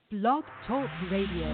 Blog Talk Radio.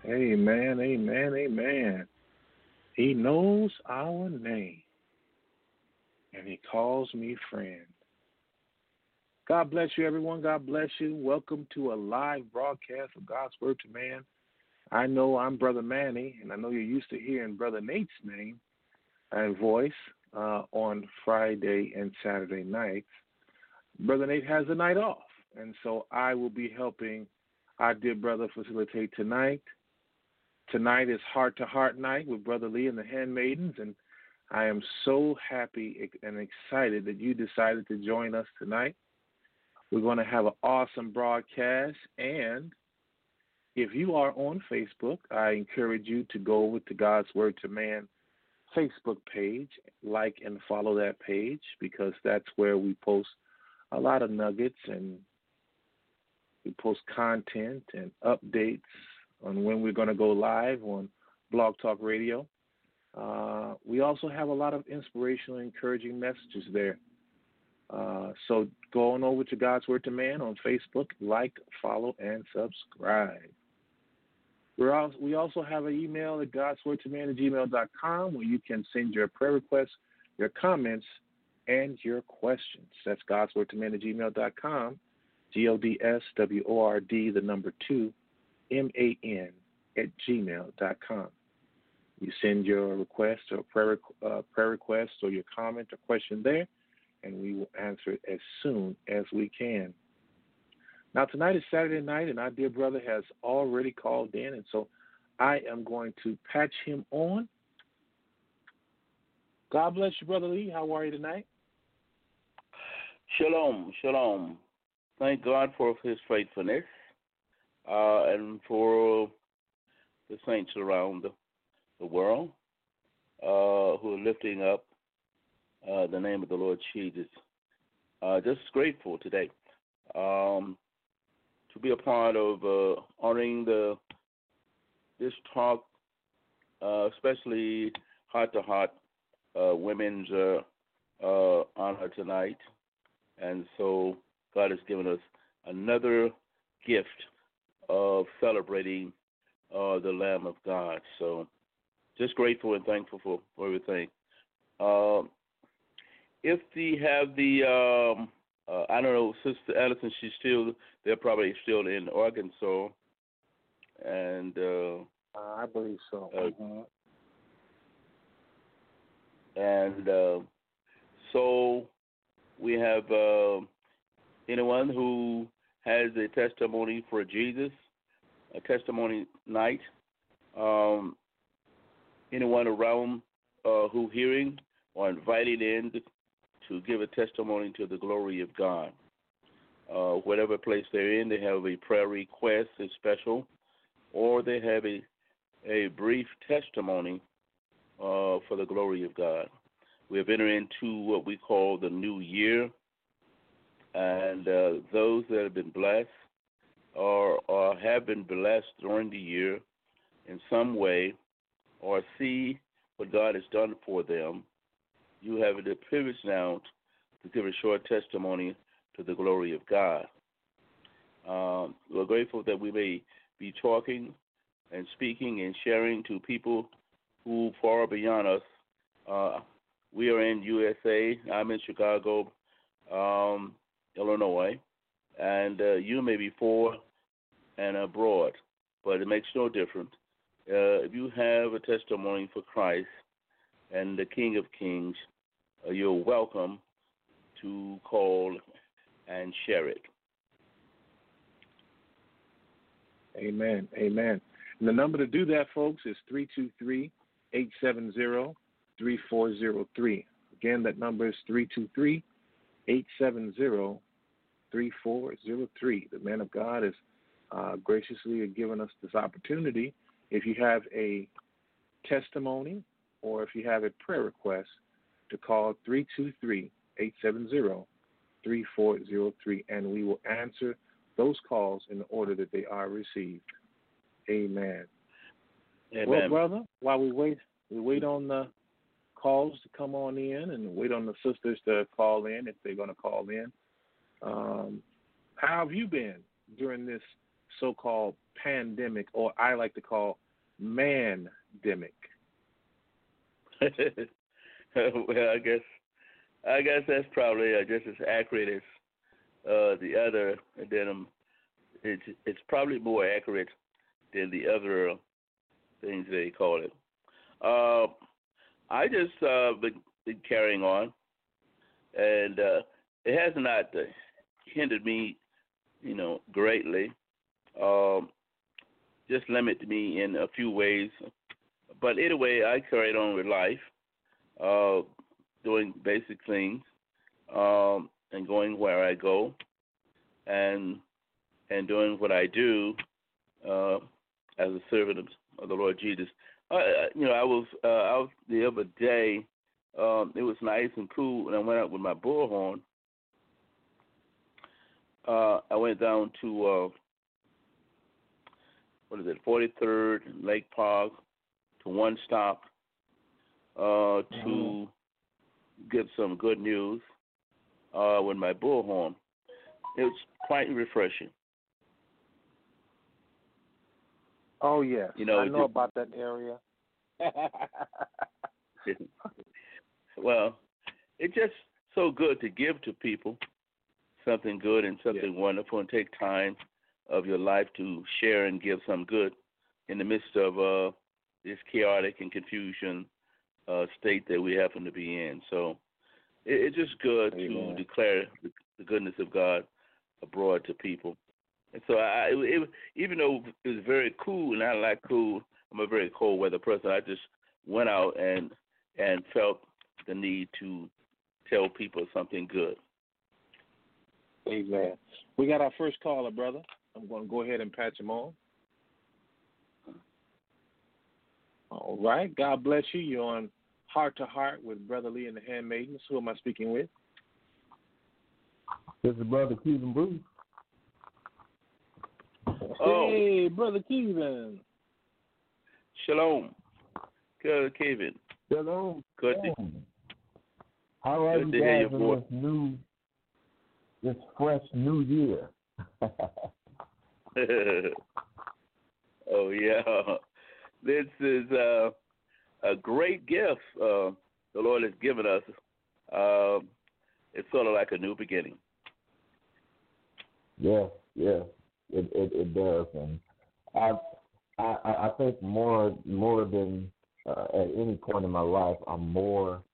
Amen, amen, amen. He knows our name, and he calls me friend. God bless you, everyone. God bless you. Welcome to a live broadcast of God's Word to Man. I know I'm Brother Manny, and I know you're used to hearing Brother Nate's name and voice on Friday and Saturday nights. Brother Nate has a night off, and so I will be helping our dear brother facilitate tonight. Tonight is Heart to Heart night with Brother Lee and the Handmaidens, and I am so happy and excited that you decided to join us tonight. We're going to have an awesome broadcast, and if you are on Facebook, I encourage you to go over to God's Word to Man Facebook page, like and follow that page, because that's where we post a lot of nuggets, and we post content and updates on when we're going to go live on Blog Talk Radio. We also have a lot of inspirational, encouraging messages there. So go on over to God's Word to Man on Facebook, like, follow, and subscribe. We also have an email at godswordtoman@gmail.com where you can send your prayer requests, your comments, and your questions. That's godswordtoman@gmail.com, GODSWORD, the number 2, MAN @gmail.com. You send your request or prayer request or your comment or question there, and we will answer it as soon as we can. Now, tonight is Saturday night, and our dear brother has already called in, and so I am going to patch him on. God bless you, Brother Lee. How are you tonight? Shalom, shalom. Thank God for his faithfulness and for the saints around the world who are lifting up the name of the Lord Jesus. Just grateful today to be a part of honoring this talk, especially Heart to Heart women's honor tonight. And so God has given us another gift of celebrating the Lamb of God. So just grateful and thankful for everything. If we have the, I don't know, Sister Allison, they're probably still in Arkansas. And I believe so. And so we have anyone who has a testimony for Jesus, a testimony night, anyone around who hearing or invited in to give a testimony to the glory of God. Whatever place they're in, they have a prayer request, is special, or they have a brief testimony for the glory of God. We have entered into what we call the new year, and those that have been blessed or have been blessed during the year in some way, or see what God has done for them, you have the privilege now to give a short testimony to the glory of God. We're grateful that we may be talking and speaking and sharing to people who far beyond us. We are in USA. I'm in Chicago, Illinois, and you may be for and abroad, but it makes no difference. If you have a testimony for Christ and the King of Kings, you're welcome to call and share it. Amen. Amen. And the number to do that, folks, is 323-870-3403. Again, that number is 323-870-3403. The man of God has graciously given us this opportunity. If you have a testimony or if you have a prayer request, to call 323-870-3403, and we will answer those calls in the order that they are received. Amen. Amen. Well, brother, while we wait on the calls to come on in and wait on the sisters to call in if they're going to call in. How have you been during this so-called pandemic, or I like to call man-demic? Well, I guess that's probably just as accurate as the other. And then it's probably more accurate than the other things they call it. I just been carrying on, and it has not hindered me, greatly. Just limited me in a few ways. But anyway, I carried on with life, doing basic things, and going where I go, and doing what I do as a servant of the Lord Jesus. I was out the other day. It was nice and cool, and I went out with my bullhorn. I went down to 43rd and Lake Park, to One Stop, to get some good news with my bullhorn. It was quite refreshing. Oh, yes. I know about that area. Well, it's just so good to give to people something good and something wonderful, and take time of your life to share and give some good in the midst of this chaotic and confusion state that we happen to be in. So it's just good to declare the goodness of God abroad to people. And so even though it was very cool, and I like cool, I'm a very cold weather person, I just went out and felt the need to tell people something good. Amen. We got our first caller, brother. I'm going to go ahead and patch him on. All right. God bless you. You're on Heart to Heart with Brother Lee and the Handmaidens. Who am I speaking with? This is Brother Kevin Bruce. Hey, Brother Kevin. Shalom. Good, Kevin. Shalom. Good. How are good you to hear guys your voice. in this fresh new year? Oh, yeah. This is a great gift the Lord has given us. It's sort of like a new beginning. Yes, it does, and I think more than at any point in my life, I'm more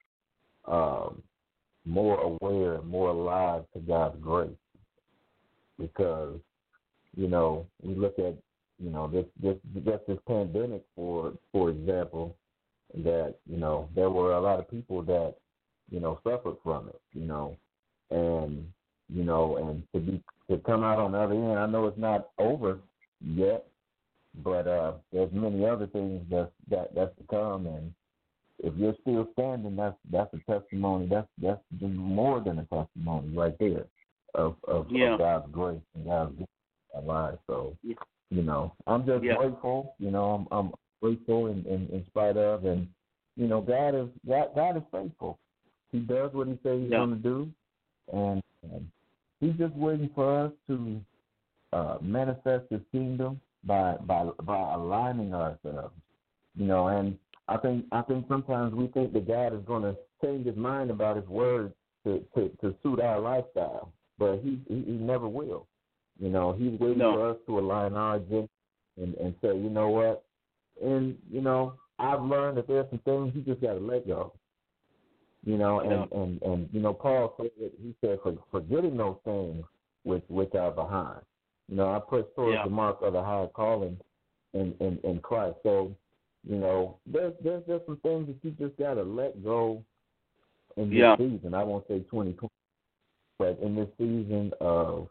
aware, more alive to God's grace, because we look at this pandemic for example, that there were a lot of people that suffered from it, and to come out on the other end. I know it's not over yet, but there's many other things that's to come, and if you're still standing, that's a testimony. That's more than a testimony right there of God's grace and God's goodness in our lives. So I'm just grateful. I'm grateful in spite of, and God is faithful. He does what He says He's going to do, and He's just waiting for us to manifest His kingdom by aligning ourselves. And I think sometimes we think that God is going to change His mind about His word to suit our lifestyle, but He never will. He's waiting for us to align our agenda and say, you know what, and I've learned that there's some things you just got to let go. And Paul said that, he said, forgetting those things which are behind. I press towards the mark of the high calling in Christ. So, there's just some things that you just gotta let go in this season. I won't say 2020, but in this season of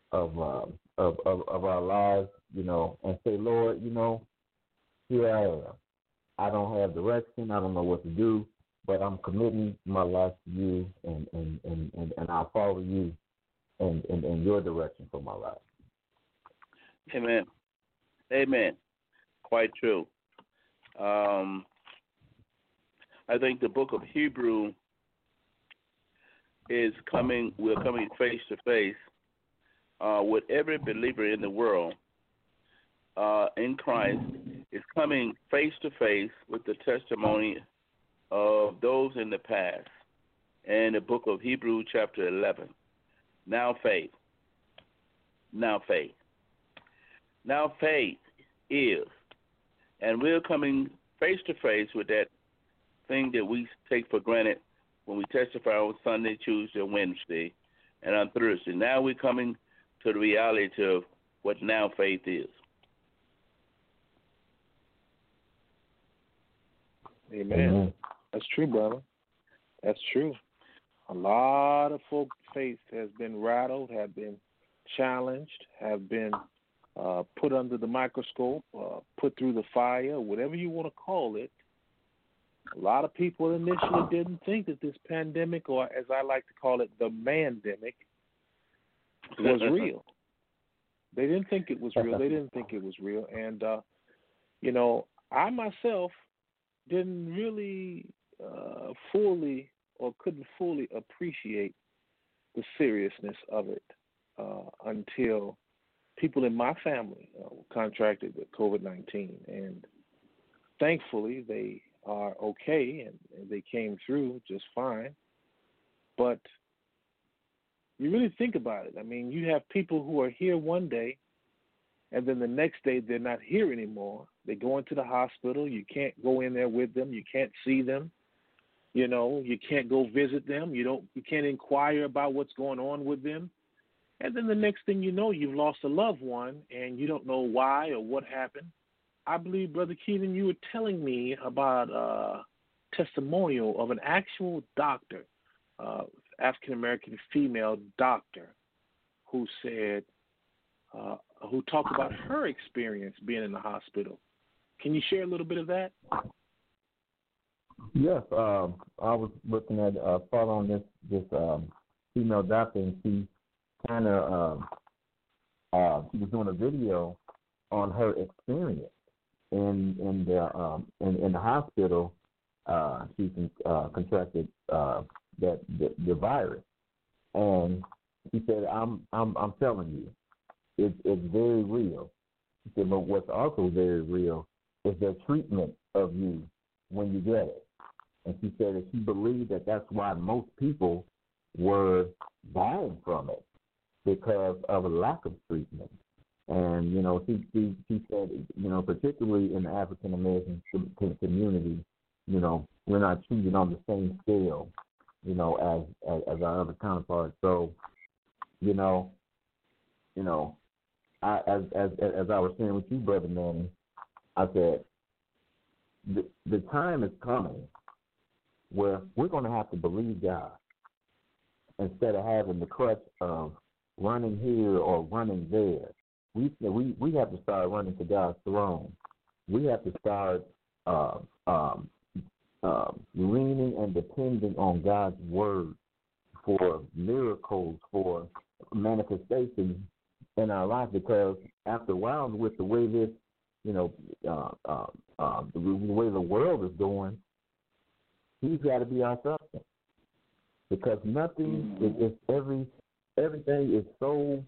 our lives, and say, Lord, here I am. I don't have direction. I don't know what to do, but I'm committing my life to you, and I'll follow you in your direction for my life. Amen. Amen. Quite true. I think the book of Hebrew we're coming face to face with every believer in the world in Christ is coming face to face with the testimony of those in the past. In the book of Hebrews chapter 11. Now faith. Now faith. Now faith is. And we're coming face to face with that thing that we take for granted when we testify on Sunday, Tuesday, Wednesday, and on Thursday. Now we're coming to the reality of what now faith is. Amen. That's true, brother. That's true. A lot of folks' faith has been rattled, have been challenged, have been put under the microscope, put through the fire, whatever you want to call it. A lot of people initially didn't think that this pandemic, or as I like to call it, the mandemic, was real. They didn't think it was real. They didn't think it was real. And, I myself didn't really fully or couldn't fully appreciate the seriousness of it until people in my family contracted with COVID-19. And thankfully, they are okay and they came through just fine. But you really think about it. I mean, you have people who are here one day, and then the next day they're not here anymore. They go into the hospital. You can't go in there with them. You can't see them. You can't go visit them. You can't inquire about what's going on with them. And then the next thing you know, you've lost a loved one, and you don't know why or what happened. I believe, Brother Kevin, you were telling me about a testimonial of an actual doctor, African-American female doctor, who said, who talked about her experience being in the hospital. Can you share a little bit of that? Yes, I was looking at following this female doctor, and she kind of she was doing a video on her experience in the hospital. She contracted the virus, and she said, "I'm telling you, it's very real." She said, "But what's also very real is the treatment of you when you get it." And she said that she believed that that's why most people were dying from it, because of a lack of treatment. And, she said, particularly in the African American community, we're not treated on the same scale, as our other counterparts. So, as I was saying with you, Brother Manny, I said, the time is coming where we're going to have to believe God instead of having the crutch of running here or running there. We have to start running to God's throne. We have to start leaning and depending on God's word for miracles, for manifestations in our life. Because after a while, with the way this, the way the world is going, He's got to be our substance. Because nothing is everything is so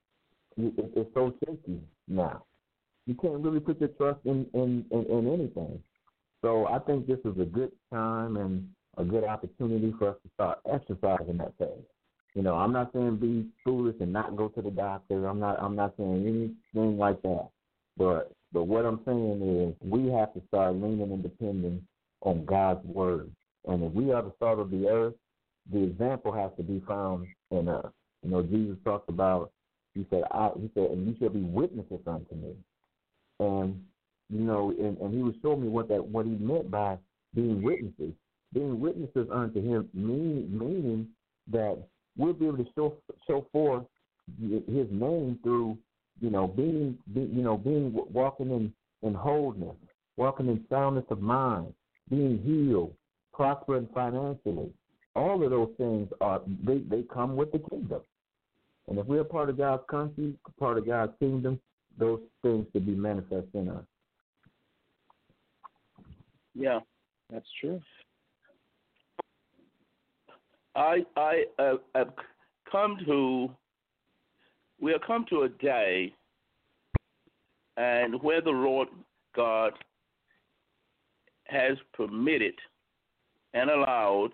shaky now. You can't really put your trust in anything. So I think this is a good time and a good opportunity for us to start exercising that faith. I'm not saying be foolish and not go to the doctor. I'm not saying anything like that. But what I'm saying is we have to start leaning and depending on God's word. And if we are the salt of the earth, the example has to be found in us. Jesus talked about, he said, and you shall be witnesses unto me. And, and he was showing me what he meant by being witnesses. Being witnesses unto him meaning that we'll be able to show forth his name through, being walking in wholeness, walking in soundness of mind, being healed, prospering financially. All of those things they come with the kingdom. And if we're part of God's country, part of God's kingdom, those things should be manifest in us. Yeah, that's true. We have come to a day and where the Lord God has permitted and allowed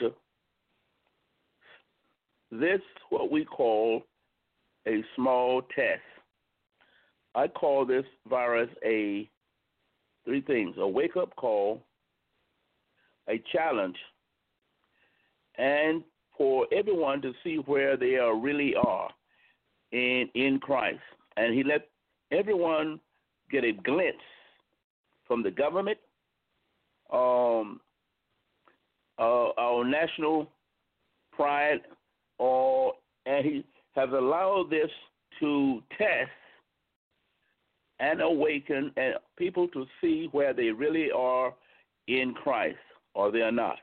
this, what we call a small test. I call this virus three things: a wake-up call, a challenge, and for everyone to see where they really are in Christ. And he let everyone get a glimpse from the government, our national pride, and he has allowed this to test and awaken and people to see where they really are in Christ or they are not.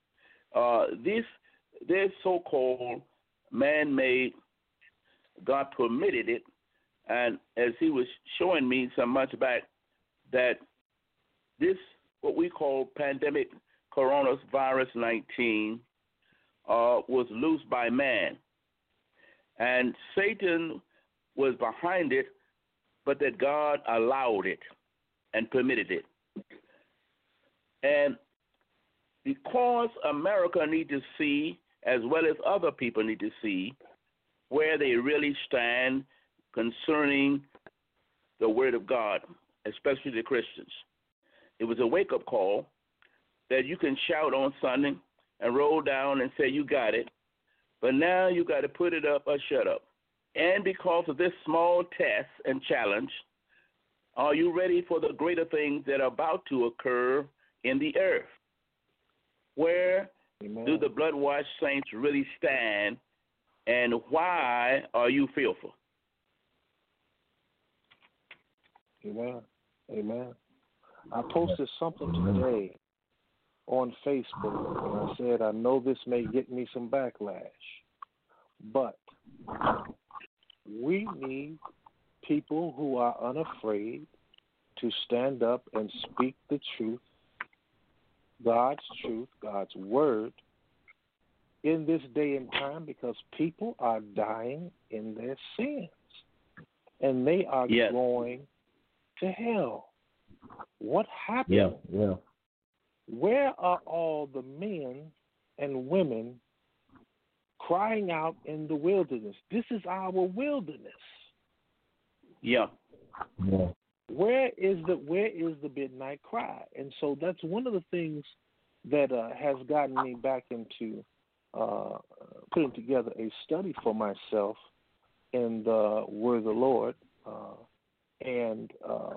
This so-called man-made, God permitted it, and as he was showing me some months back, that this, what we call pandemic coronavirus 19, was loosed by man. And Satan was behind it, but that God allowed it and permitted it. And because America needs to see, as well as other people need to see, where they really stand concerning the Word of God, especially the Christians. It was a wake-up call that you can shout on Sunday and roll down and say you got it, but now you got to put it up or shut up. And because of this small test and challenge, are you ready for the greater things that are about to occur in the earth? Where do the blood-washed saints really stand, and why are you fearful? Amen. Amen. I posted something today on Facebook, and I said, I know this may get me some backlash, but we need people who are unafraid to stand up and speak the truth, God's word, in this day and time, because people are dying in their sins, and they are going to hell. What happened? Yeah. Where are all the men and women crying out in the wilderness? This is our wilderness. Yeah. Where is the midnight cry? And so that's one of the things that has gotten me back into putting together a study for myself in the Word of the Lord and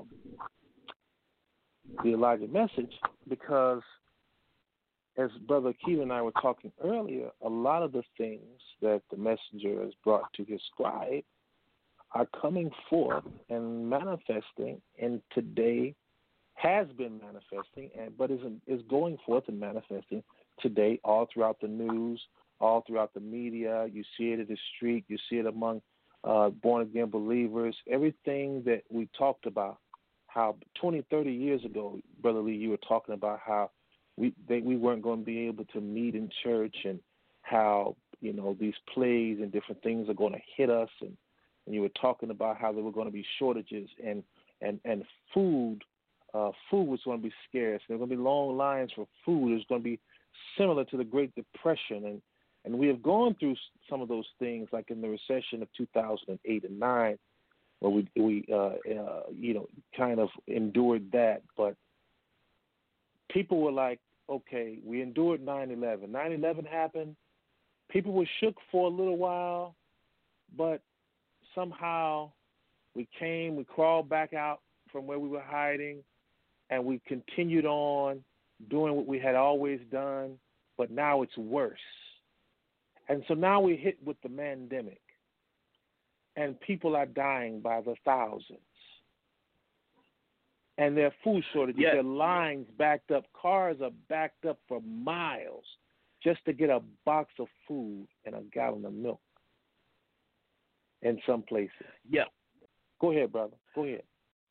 the Elijah message, because as Brother Keith and I were talking earlier, a lot of the things that the messenger has brought to his scribe are coming forth and manifesting, and today has been manifesting, but is going forth and manifesting today all throughout the news, all throughout the media. You see it in the street. You see it among born-again believers. Everything that we talked about, how 20, 30 years ago, Brother Lee, you were talking about how we weren't going to be able to meet in church, and how, you know, these plagues and different things are going to hit us, and you were talking about how there were going to be shortages and food was going to be scarce. There were going to be long lines for food. It was going to be similar to the Great Depression, and we have gone through some of those things, like in the recession of 2008 and 9, where we kind of endured that. But people were like, okay, we endured 9/11. 9/11 happened. People were shook for a little while, but somehow we crawled back out from where we were hiding, and we continued on doing what we had always done, but now it's worse. And so now we're hit with the pandemic, and people are dying by the thousands. And there are food shortages. There are lines backed up. Cars are backed up for miles just to get a box of food and a gallon of milk in some places. Yeah. Go ahead, brother. Go ahead.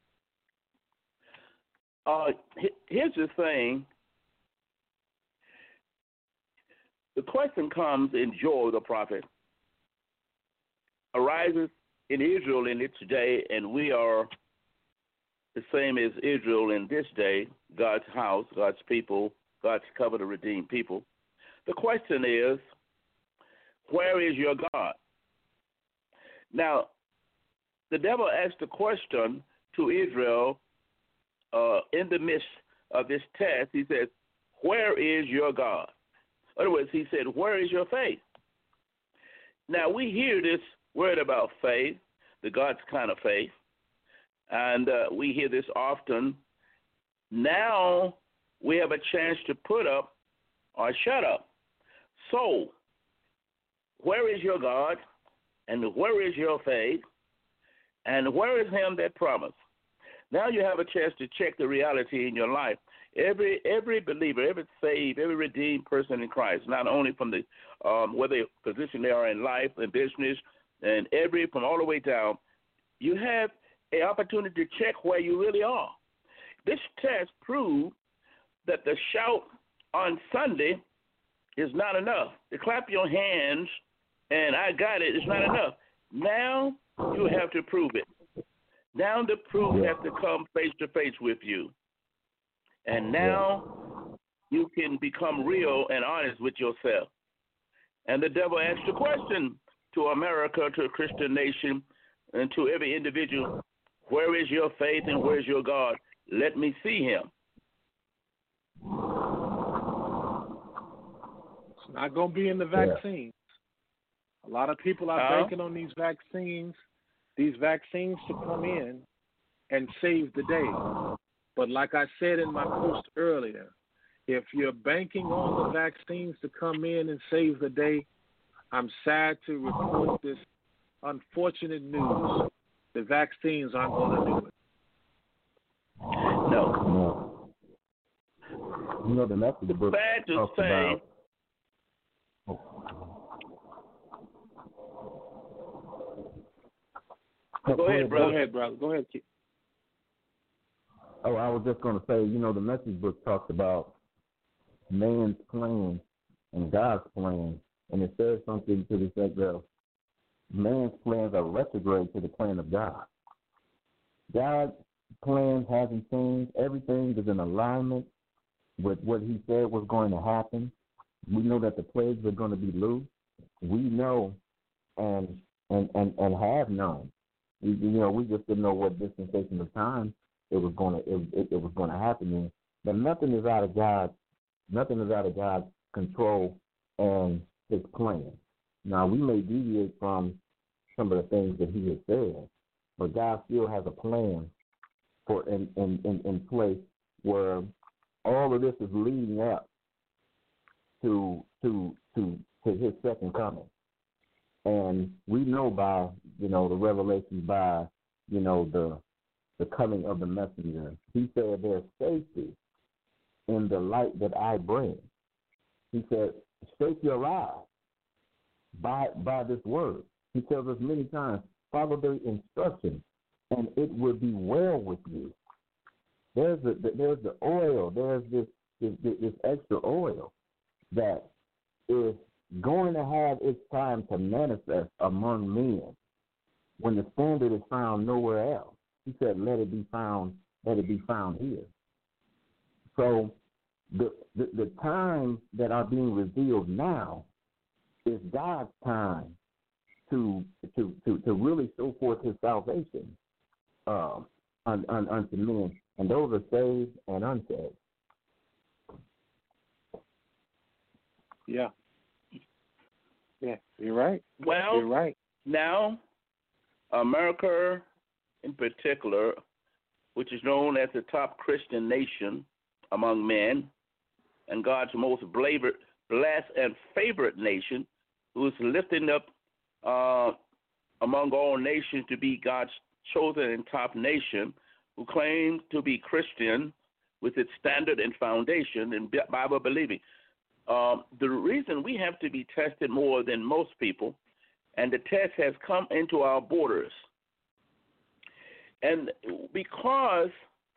Here's the thing. The question comes in Joel the prophet. Arises in Israel in its day, and we are the same as Israel in this day, God's house, God's people, God's covenant redeemed people. The question is, where is your God? Now, the devil asked the question to Israel in the midst of this test. He says, where is your God? In other words, he said, where is your faith? Now, we hear this word about faith, the God's kind of faith, and we hear this often. Now we have a chance to put up or shut up. So, where is your God, and where is your faith, and where is him that promised? Now you have a chance to check the reality in your life. Every believer, every saved, every redeemed person in Christ, not only from the whether position they are in life and business, and from all the way down, you have an opportunity to check where you really are. This test proved that the shout on Sunday is not enough. To clap your hands and I got it is not enough. Now you have to prove it. Now the proof has to come face to face with you. And now you can become real and honest with yourself. And the devil asked the question to America, to a Christian nation, and to every individual, where is your faith and where is your God? Let me see him. It's not going to be in the vaccines. A lot of people are banking on these vaccines to come in and save the day. But like I said in my post earlier, if you're banking on the vaccines to come in and save the day, I'm sad to report this unfortunate news. The vaccines aren't going to do it. No. You know, the next of the book bad to talks say. About... Go ahead, brother. Go ahead, Keith. Oh, I was just going to say, you know, the message book talks about man's plan and God's plan, and it says something to the effect of man's plans are retrograde to the plan of God. God's plan hasn't changed. Everything is in alignment with what he said was going to happen. We know that the plagues are going to be loose. We know and have known. We just didn't know what dispensation of time it was going to happen in. But nothing is out of God's control and his plan. Now we may deviate from some of the things that he has said, but God still has a plan for in place where all of this is leading up to his second coming. And we know by, the revelation, by, the coming of the messenger. He said there's safety in the light that I bring. He said, shake your eyes by this word. He tells us many times, follow the instructions, and it will be well with you. There's the oil. There's this extra oil that is going to have its time to manifest among men when the standard is found nowhere else. He said, let it be found here. So the times that are being revealed now is God's time to really show forth his salvation unto men, and those are saved and unsaved. Yeah, you're right. Well, you're right. Now, America in particular, which is known as the top Christian nation among men, and God's most blessed and favorite nation, who is lifting up among all nations to be God's chosen and top nation, who claims to be Christian with its standard and foundation in Bible believing. The reason we have to be tested more than most people, and the test has come into our borders. And because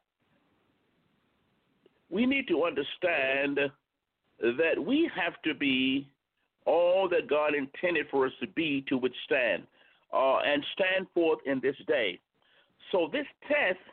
we need to understand that we have to be all that God intended for us to be to withstand and stand forth in this day. So this test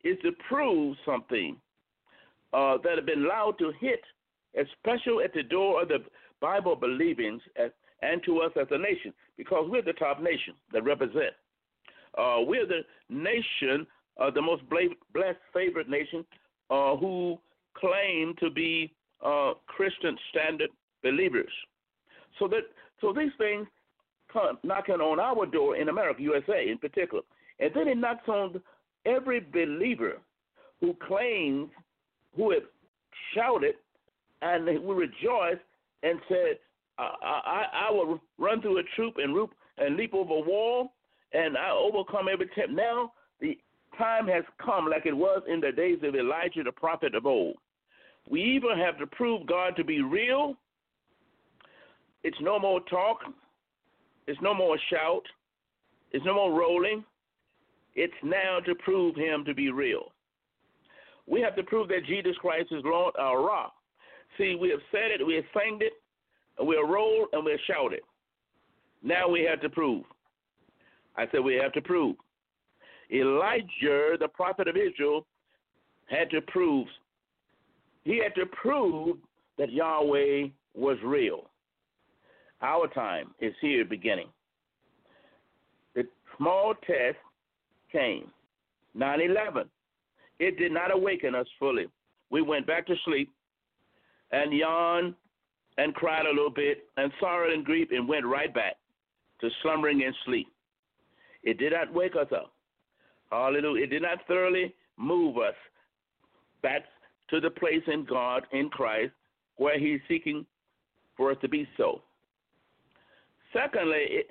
is to prove something that have been allowed to hit, especially at the door of the Bible believings and to us as a nation, because we're the top nation that represent. We're the nation, the most blessed, favored nation, who claim to be Christian standard believers. So these things come knocking on our door in America, USA in particular, and then it knocks on every believer who claims, who have shouted and who rejoice and said, I will run through a troop and leap over a wall, and I overcome every tempt. Now the time has come, like it was in the days of Elijah the prophet of old. We even have to prove God to be real. It's no more talk. It's no more shout. It's no more rolling. It's now to prove him to be real. We have to prove that Jesus Christ is Lord, our rock. See, we have said it, we have sang it, and we have rolled, and we have shouted. Now we have to prove. I said we have to prove. Elijah, the prophet of Israel, had to prove. He had to prove that Yahweh was real. Our time is here beginning. The small test came, 9/11. It did not awaken us fully. We went back to sleep and yawned and cried a little bit and sorrowed and grieved and went right back to slumbering and sleep. It did not wake us up. Hallelujah. It did not thoroughly move us back to the place in God, in Christ, where he's seeking for us to be so. Secondly,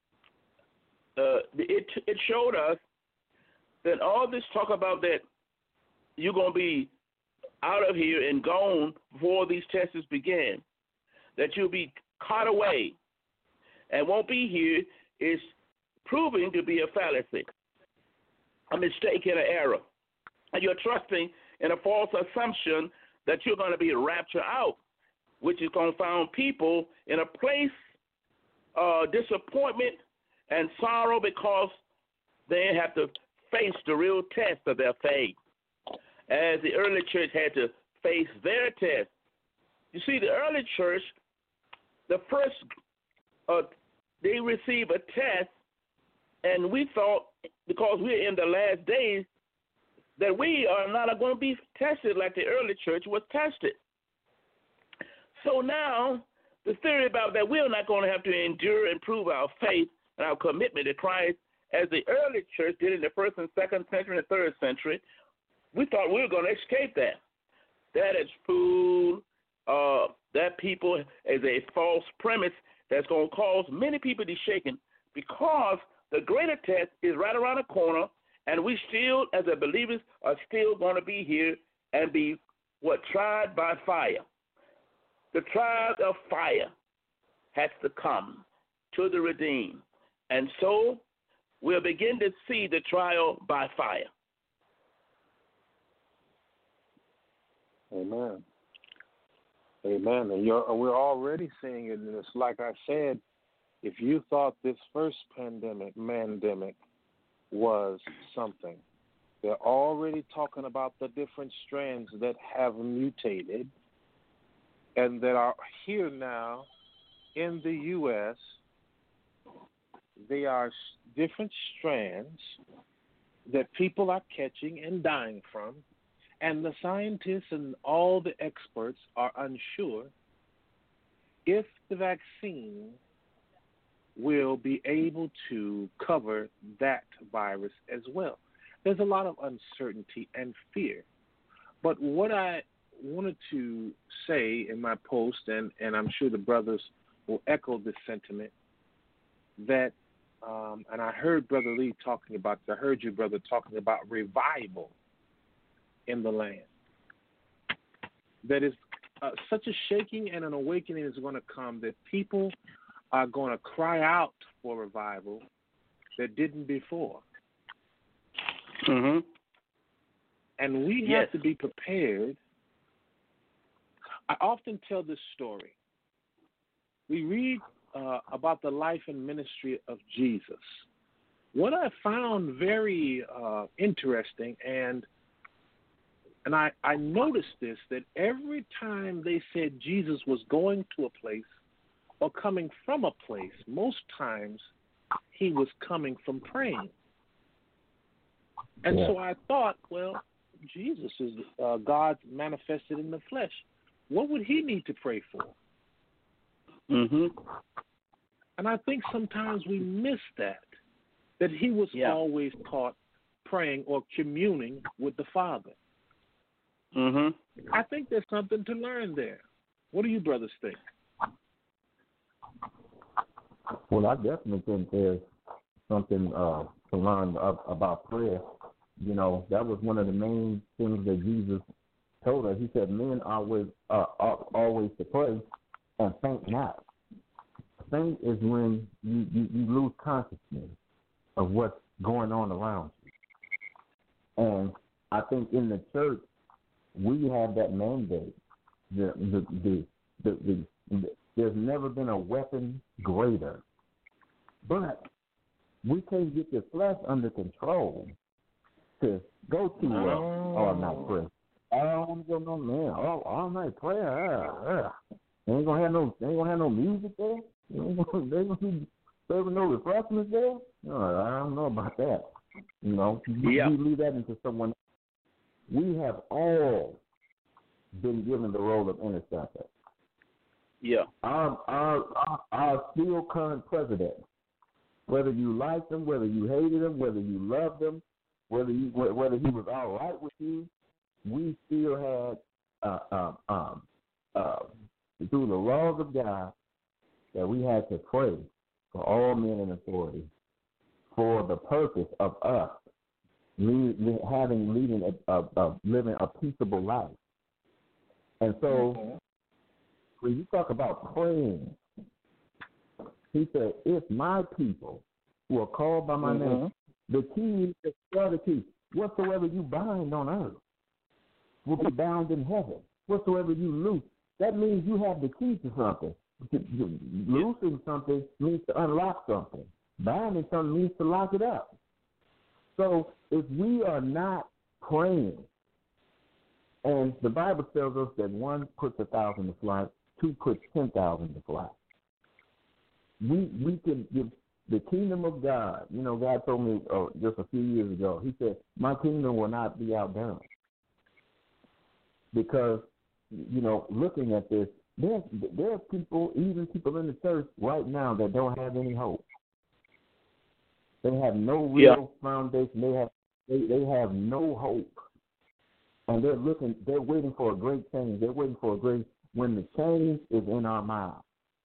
it showed us that all this talk about that you're going to be out of here and gone before these tests begin, that you'll be caught away and won't be here, is proving to be a fallacy, a mistake and an error. And you're trusting in a false assumption that you're going to be raptured out, which is going to find people in a place of disappointment and sorrow because they have to face the real test of their faith, as the early church had to face their test. You see, the early church, the first, they received a test, and we thought, because we're in the last days, that we are not going to be tested like the early church was tested. So now, the theory about that we're not going to have to endure and prove our faith and our commitment to Christ as the early church did in the first and second century and third century, we thought we were going to escape that. That is food. That people is a false premise that's going to cause many people to be shaken, because the greater test is right around the corner, and we still, as a believers, are still going to be here and be tried by fire. The trial of fire has to come to the redeemed. And so we'll begin to see the trial by fire. Amen. Amen. And we're already seeing it. And it's like I said, if you thought this first pandemic was something, they're already talking about the different strands that have mutated and that are here now in the U.S. They are different strands that people are catching and dying from, and the scientists and all the experts are unsure if the vaccine will be able to cover that virus as well. There's a lot of uncertainty and fear. But what I wanted to say in my post, and I'm sure the brothers will echo this sentiment, that, and I heard Brother Lee talking about, I heard you, brother, talking about revival in the land. That is such a shaking and an awakening is going to come that people are going to cry out for revival that didn't before. Mm-hmm. And we have to be prepared. I often tell this story. We read about the life and ministry of Jesus. What I found very interesting and And I noticed this, that every time they said Jesus was going to a place or coming from a place, most times he was coming from praying. And so I thought, well, Jesus is God manifested in the flesh. What would he need to pray for? Mhm. And I think sometimes we miss that he was always taught praying or communing with the Father. Mhm. I think there's something to learn there. What do you brothers think? Well, I definitely think there's something to learn about prayer. You know, that was one of the main things that Jesus told us. He said, men always to pray and faint not. Faint is when you lose consciousness of what's going on around you. And I think in the church, we have that mandate. There's never been a weapon greater. But we can't get the flesh under control to go to all night prayer. I don't want to go no man. All night prayer. They ain't gonna have no music there. They gonna be serving no refreshments there. No, I don't know about that. You know, you leave that into someone else. We have all been given the role of intercessor. Yeah. Our still current president, whether you liked him, whether you hated him, whether you loved him, whether he was all right with you, we still had through the laws of God that we had to pray for all men in authority for the purpose of us living a peaceable life. And so when you talk about praying, he said, if my people who are called by my name, the key is the key. Whatsoever you bind on earth will be bound in heaven. Whatsoever you loose, that means you have the key to something. Loosing something means to unlock something. Binding something means to lock it up. So if we are not praying, and the Bible tells us that one puts 1,000 to flight, two puts 10,000 to flight. We can give the kingdom of God. You know, God told me just a few years ago, he said, my kingdom will not be outdone. Because, you know, looking at this, there are people, even people in the church right now that don't have any hope. They have no real foundation. They have no hope. And they're waiting for a great change. They're waiting for when the change is in our mind.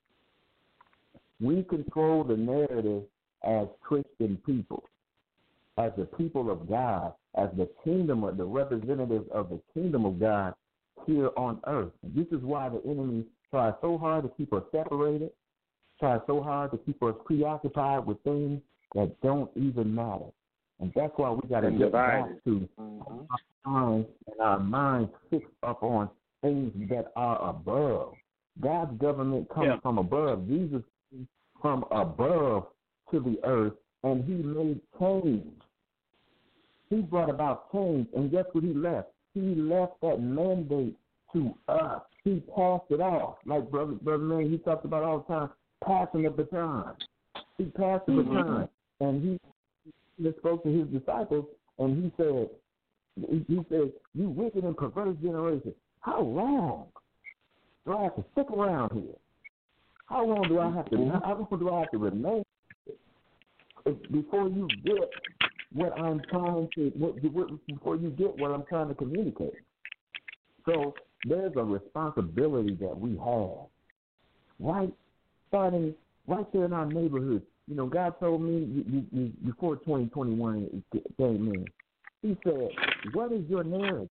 We control the narrative as Christian people, as the people of God, as the representatives of the kingdom of God here on earth. And this is why the enemy tries so hard to keep us separated, tries so hard to keep us preoccupied with things that don't even matter. And that's why we got to get back to our minds fixed up on things that are above. God's government comes from above. Jesus came from above to the earth, and he made change. He brought about change, and guess what he left? He left that mandate to us. He passed it off. Like Brother Man, he talks about all the time, passing the baton. He passed the baton, and he spoke to his disciples, and he said, you wicked and perverse generation, how long do I have to stick around here? How long do I have to remain before you get what I'm trying to, before you get what I'm trying to communicate? So there's a responsibility that we have, starting right there in our neighborhood. You know, God told me before 2021 came in, he said, what is your narrative?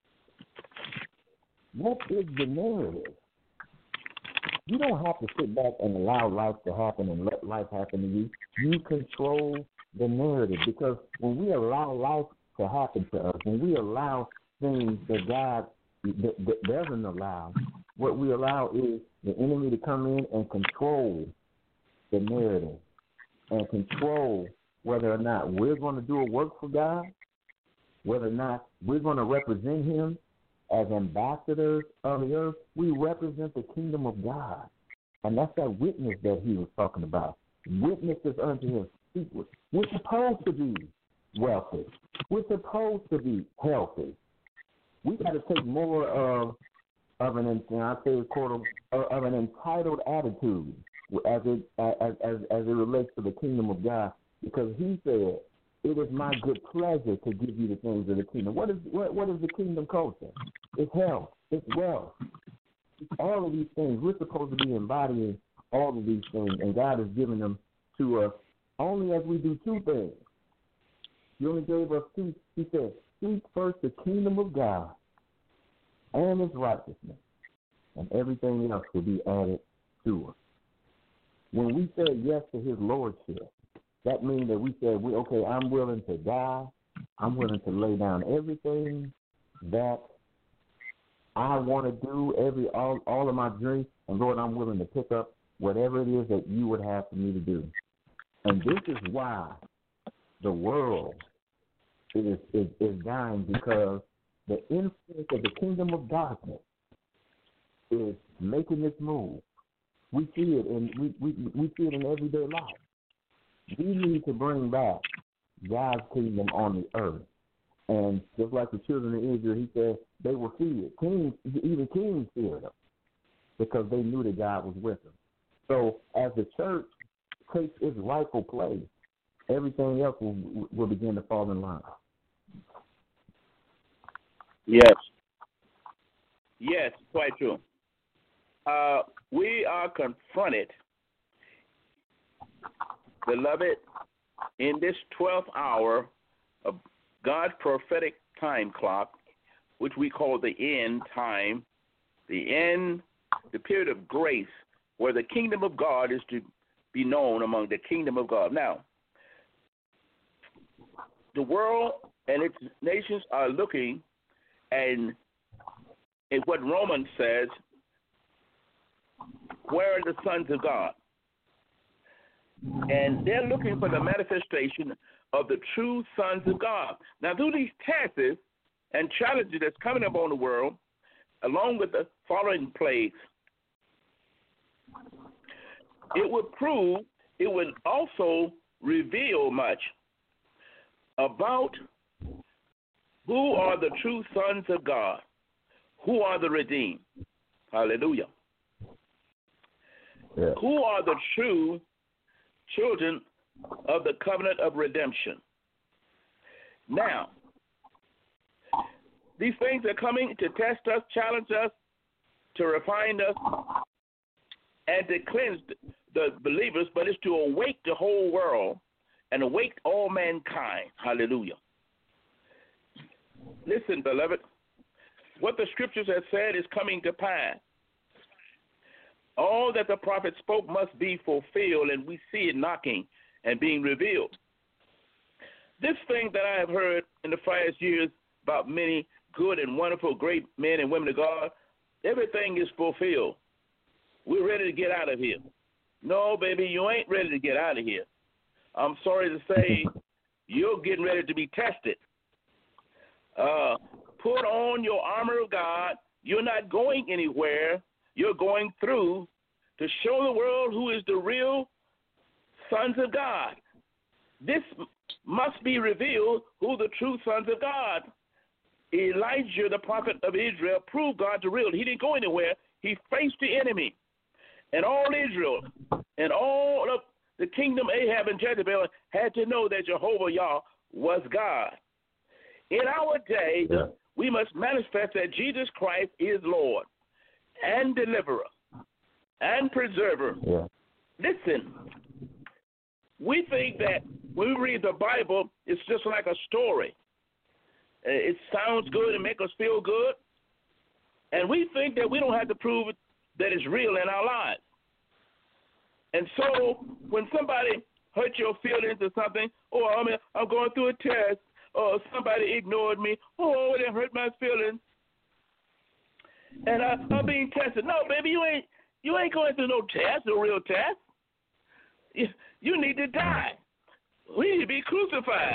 What is the narrative? You don't have to sit back and allow life to happen and let life happen to you. You control the narrative, because when we allow life to happen to us, when we allow things that God doesn't allow, what we allow is the enemy to come in and control the narrative and control whether or not we're going to do a work for God whether or not we're going to represent him as ambassadors of the earth, we represent the kingdom of God. And that's that witness that he was talking about. Witnesses unto his secret. We're supposed to be wealthy. We're supposed to be healthy. We got to take more of an entitled attitude as it relates to the kingdom of God, because he said, "It is my good pleasure to give you the things of the kingdom." What is the kingdom culture? It's health. It's wealth. All of these things. We're supposed to be embodying all of these things, and God has given them to us only as we do two things. He only gave us two. He said, "Seek first the kingdom of God and his righteousness, and everything else will be added to us." When we say yes to his lordship, that means that we said, okay, I'm willing to die. I'm willing to lay down everything that I want to do, all of my dreams, and Lord, I'm willing to pick up whatever it is that you would have for me to do. And this is why the world is dying, because the influence of the kingdom of darkness is making this move. We see it, and we see it in everyday life. We need to bring back God's kingdom on the earth. And just like the children of Israel, he said they were feared. Even kings feared them because they knew that God was with them. So as the church takes its rightful place, everything else will begin to fall in line. Yes. Yes, quite true. We are confronted, beloved, in this 12th hour of God's prophetic time clock, which we call the end time, the period of grace, where the kingdom of God is to be known among the kingdom of God. Now, the world and its nations are looking at what Romans says, where are the sons of God? And they're looking for the manifestation of the true sons of God. Now, through these tests and challenges that's coming up on the world, along with the following plagues, it would also reveal much about who are the true sons of God, who are the redeemed. Hallelujah. Yeah. Who are the true children of the covenant of redemption? Now, these things are coming to test us, challenge us, to refine us, and to cleanse the believers, but it's to awake the whole world and awake all mankind. Hallelujah. Listen, beloved, what the scriptures have said is coming to pass. All that the prophet spoke must be fulfilled, and we see it knocking and being revealed. This thing that I have heard in the past years about many good and wonderful, great men and women of God, everything is fulfilled. We're ready to get out of here. No, baby, you ain't ready to get out of here. I'm sorry to say, you're getting ready to be tested. Put on your armor of God. You're not going anywhere. You're going through to show the world who is the real sons of God. This must be revealed, who the true sons of God. Elijah, the prophet of Israel, proved God to real. He didn't go anywhere. He faced the enemy. And all Israel and all of the kingdom, Ahab and Jezebel, had to know that Jehovah Yah was God. In our day, we must manifest that Jesus Christ is Lord and deliverer and preserver. Yeah. Listen, we think that when we read the Bible, it's just like a story. It sounds good and makes us feel good. And we think that we don't have to prove that it's real in our lives. And so when somebody hurt your feelings or something, I'm going through a test, or somebody ignored me, it hurt my feelings, and I'm being tested. No, baby, you ain't going through no test, no real test. You need to die. We need to be crucified.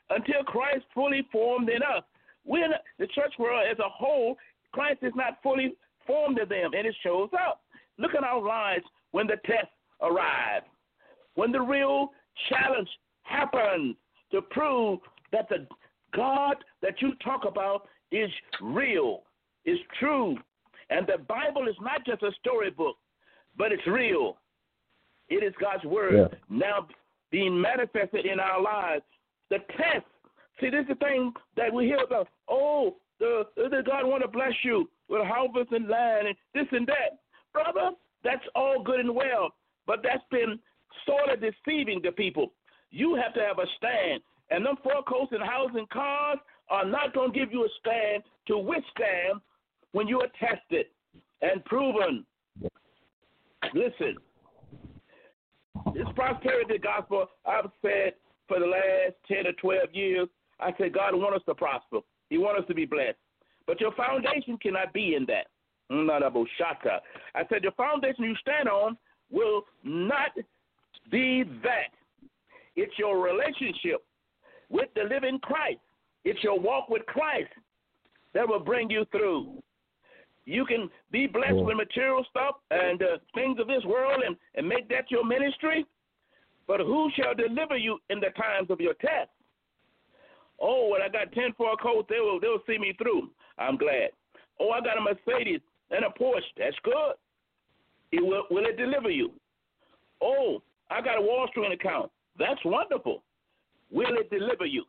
until Christ fully formed in us. We're not, the church world as a whole, Christ is not fully formed in them, and it shows up. Look at our lives when the test arrives, when the real challenge happens to prove that the God that you talk about is real, is true, and the Bible is not just a storybook, but it's real. It is God's word now being manifested in our lives. The test. See, this is the thing that we hear about. Oh, the God want to bless you with harvest and land and this and that. Brother, that's all good and well, but that's been sort of deceiving the people. You have to have a stand, and them foreclosed and housing cars are not going to give you a stand to withstand when you are tested and proven. Listen, this prosperity gospel, I've said for the last 10 or 12 years, I said God wants us to prosper. He wants us to be blessed. But your foundation cannot be in that. I said your foundation you stand on will not be that. It's your relationship with the living Christ. It's your walk with Christ that will bring you through. You can be blessed with material stuff and things of this world and make that your ministry, but who shall deliver you in the times of your test? Oh, when I got 10 for a coat, they'll see me through. I'm glad. Oh, I got a Mercedes and a Porsche. That's good. Will it deliver you? Oh, I got a Wall Street account. That's wonderful. Will it deliver you?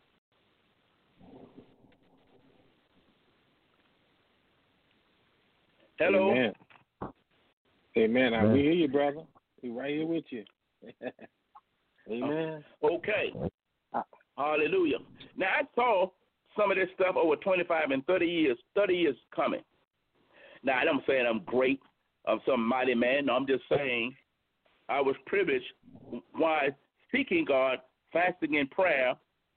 Hello? Amen. Amen. We hear you, brother. We're right here with you. Amen. Okay. Hallelujah. Now, I saw some of this stuff over 25 and 30 years coming. Now, I'm saying I'm great. I'm some mighty man. No, I'm just saying I was privileged while seeking God, fasting in prayer,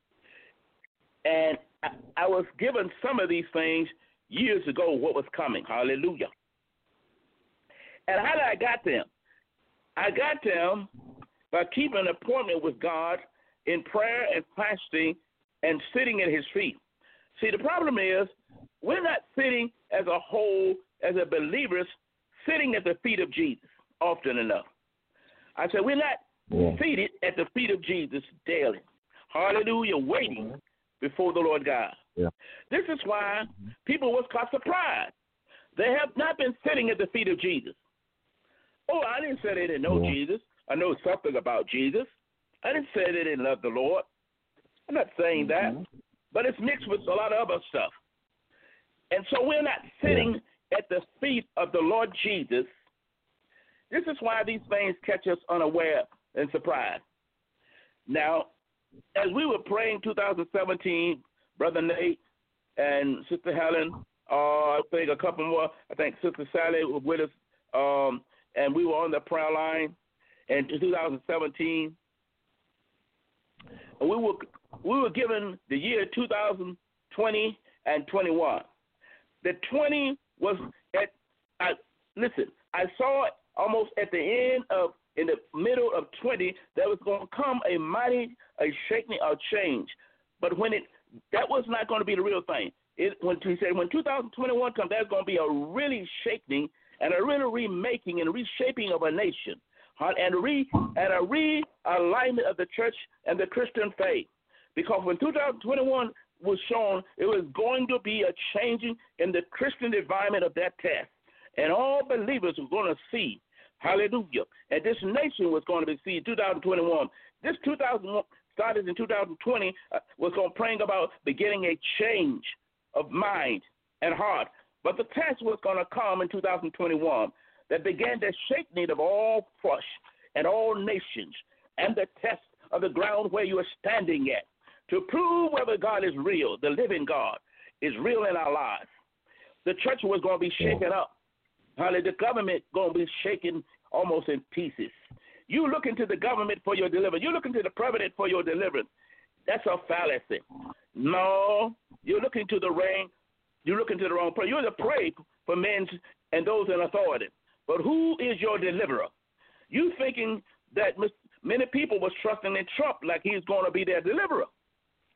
and I was given some of these things years ago what was coming. Hallelujah. And how did I got them? I got them by keeping an appointment with God in prayer and fasting and sitting at his feet. See, the problem is we're not sitting as a whole, as a believers, sitting at the feet of Jesus often enough. I said we're not seated at the feet of Jesus daily. Hallelujah, waiting before the Lord God. Yeah. This is why people was caught surprised. They have not been sitting at the feet of Jesus. Oh, I didn't say they didn't know Jesus. I know something about Jesus. I didn't say they didn't love the Lord. I'm not saying that. But it's mixed with a lot of other stuff. And so we're not sitting at the feet of the Lord Jesus. This is why these things catch us unaware and surprised. Now, as we were praying 2017, Brother Nate and Sister Helen, I think a couple more, I think Sister Sally was with us, and we were on the prayer line in 2017. And we were given the year 2020 and 21. The 20 was I saw it almost at the end of, in the middle of 20, there was going to come a shaking, a change. But that was not going to be the real thing. When he said when 2021 comes, there's going to be a really shaking and a really remaking and reshaping of a nation, and a realignment of the church and the Christian faith. Because when 2021 was shown, it was going to be a changing in the Christian environment of that test. And all believers were going to see, hallelujah, and this nation was going to be seen in 2021. This 2001 started in 2020, was going to bring about beginning a change of mind and heart. But the test was going to come in 2021 that began the shaking of all flesh and all nations, and the test of the ground where you are standing at, to prove whether God is real, the living God is real in our lives. The church was going to be shaken up. The government going to be shaken almost in pieces. You look into the government for your deliverance. You look into the president for your deliverance. That's a fallacy. No, you're looking to the rain. You're looking to the wrong place. You're to pray for men and those in authority. But who is your deliverer? You thinking that many people was trusting in Trump like he's going to be their deliverer.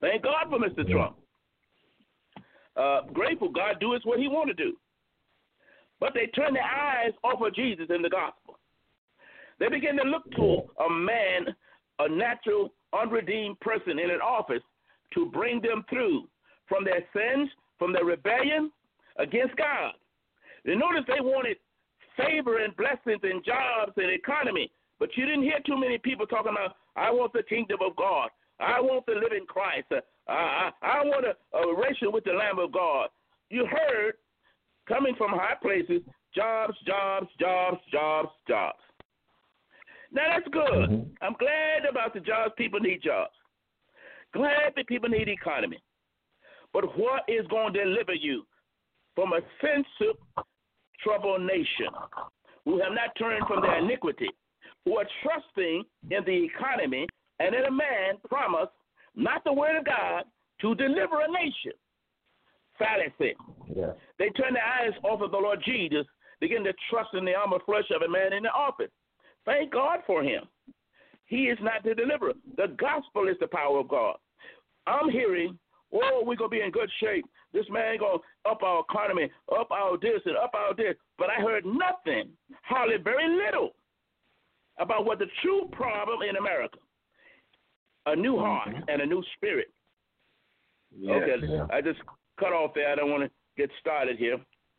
Thank God for Mr. Trump. Grateful God do what he want to do. But they turn their eyes off of Jesus and the gospel. They begin to look to a man, a natural, unredeemed person in an office to bring them through from their sins, from their rebellion against God. You notice they wanted favor and blessings and jobs and economy, but you didn't hear too many people talking about, I want the kingdom of God. I want to live in Christ. I want a relation with the Lamb of God. You heard, coming from high places, jobs, jobs, jobs, jobs, jobs. Now, that's good. Mm-hmm. I'm glad about the jobs. People need jobs. Glad that people need economy. But what is going to deliver you from a censored, troubled nation who have not turned from their iniquity, who are trusting in the economy and in a man promised, not the word of God, to deliver a nation? Fallacy. Yeah. They turn their eyes off of the Lord Jesus, begin to trust in the armor flesh of a man in the office. Thank God for him. He is not the deliverer. The gospel is the power of God. I'm hearing, we're going to be in good shape. This man going to up our economy, up our this and up our this. But I heard nothing, hardly very little, about what the true problem in America, a new heart and a new spirit. Yes. Okay, yeah. I just cut off there. I don't want to get started here.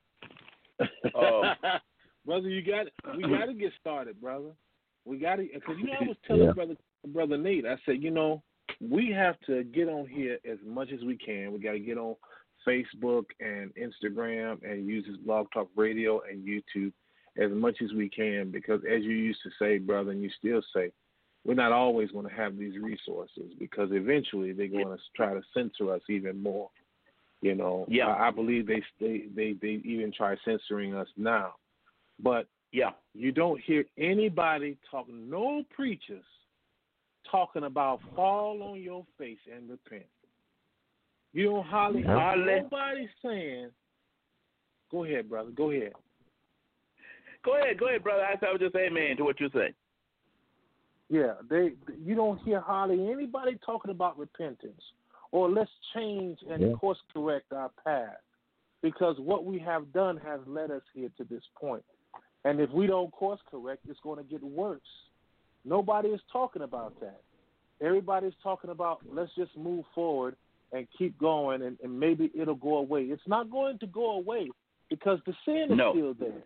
Brother, we got to get started, brother. We got to, because I was telling brother Nate, I said, we have to get on here as much as we can. We got to get on Facebook and Instagram and use this Blog Talk Radio and YouTube as much as we can, because as you used to say, brother, and you still say, we're not always going to have these resources, because eventually they're going to try to censor us even more. I believe they even try censoring us now. But you don't hear anybody talking, no preachers talking about fall on your face and repent. You don't hardly nobody saying, go ahead, brother, go ahead. Go ahead, brother. I would just amen to what you say. Yeah, you don't hear hardly anybody talking about repentance or let's change and course correct our path, because what we have done has led us here to this point. And if we don't course correct, it's going to get worse. Nobody is talking about that. Everybody's talking about let's just move forward and keep going, and maybe it'll go away. It's not going to go away because the sin is still there.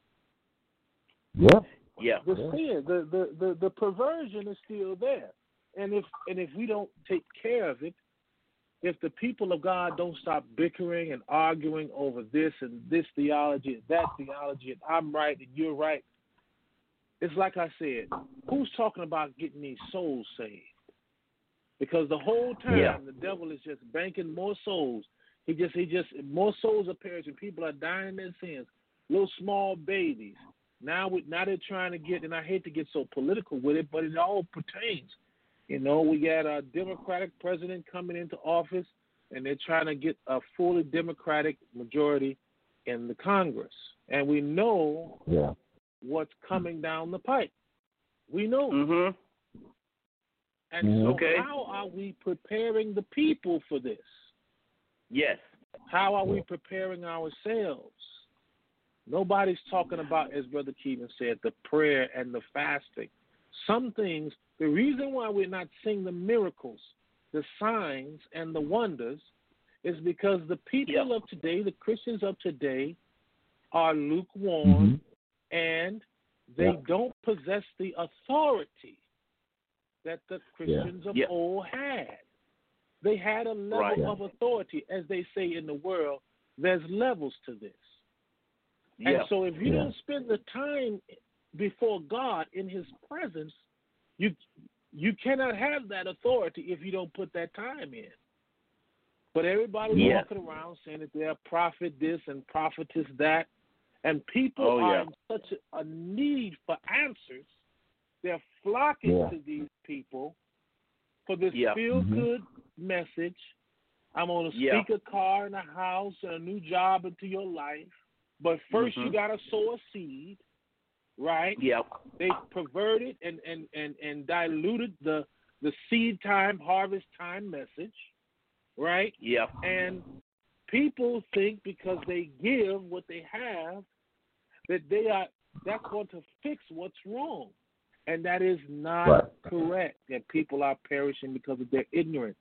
Yeah. The sin, the perversion is still there. And if we don't take care of it, if the people of God don't stop bickering and arguing over this and this theology and that theology and I'm right and you're right, it's like I said, who's talking about getting these souls saved? Because the whole time the devil is just banking more souls. He just more souls are perishing. People are dying in their sins. Little small babies. Now they're trying to get, and I hate to get so political with it, but it all pertains. We got a Democratic president coming into office, and they're trying to get a fully Democratic majority in the Congress. And we know what's coming down the pipe. We know. Mm-hmm. And so how are we preparing the people for this? Yes. How are we preparing ourselves? Nobody's talking about, as Brother Keevan said, the prayer and the fasting. Some things, the reason why we're not seeing the miracles, the signs, and the wonders is because the people of today, the Christians of today, are lukewarm and they don't possess the authority that the Christians of old had. They had a level of authority. As they say in the world, there's levels to this. And so if you don't spend the time before God in his presence, you cannot have that authority if you don't put that time in. But everybody's walking around saying that they're prophet this and prophetess that, and people are in such a need for answers. They're flocking to these people for this feel-good message. I'm going to speak a car and a house and a new job into your life. But first you got to sow a seed, right? Yep. They perverted and diluted the seed time, harvest time message. right? Yeah. And people think because they give what they have that that's going to fix what's wrong. And that is not correct. That people are perishing because of their ignorance.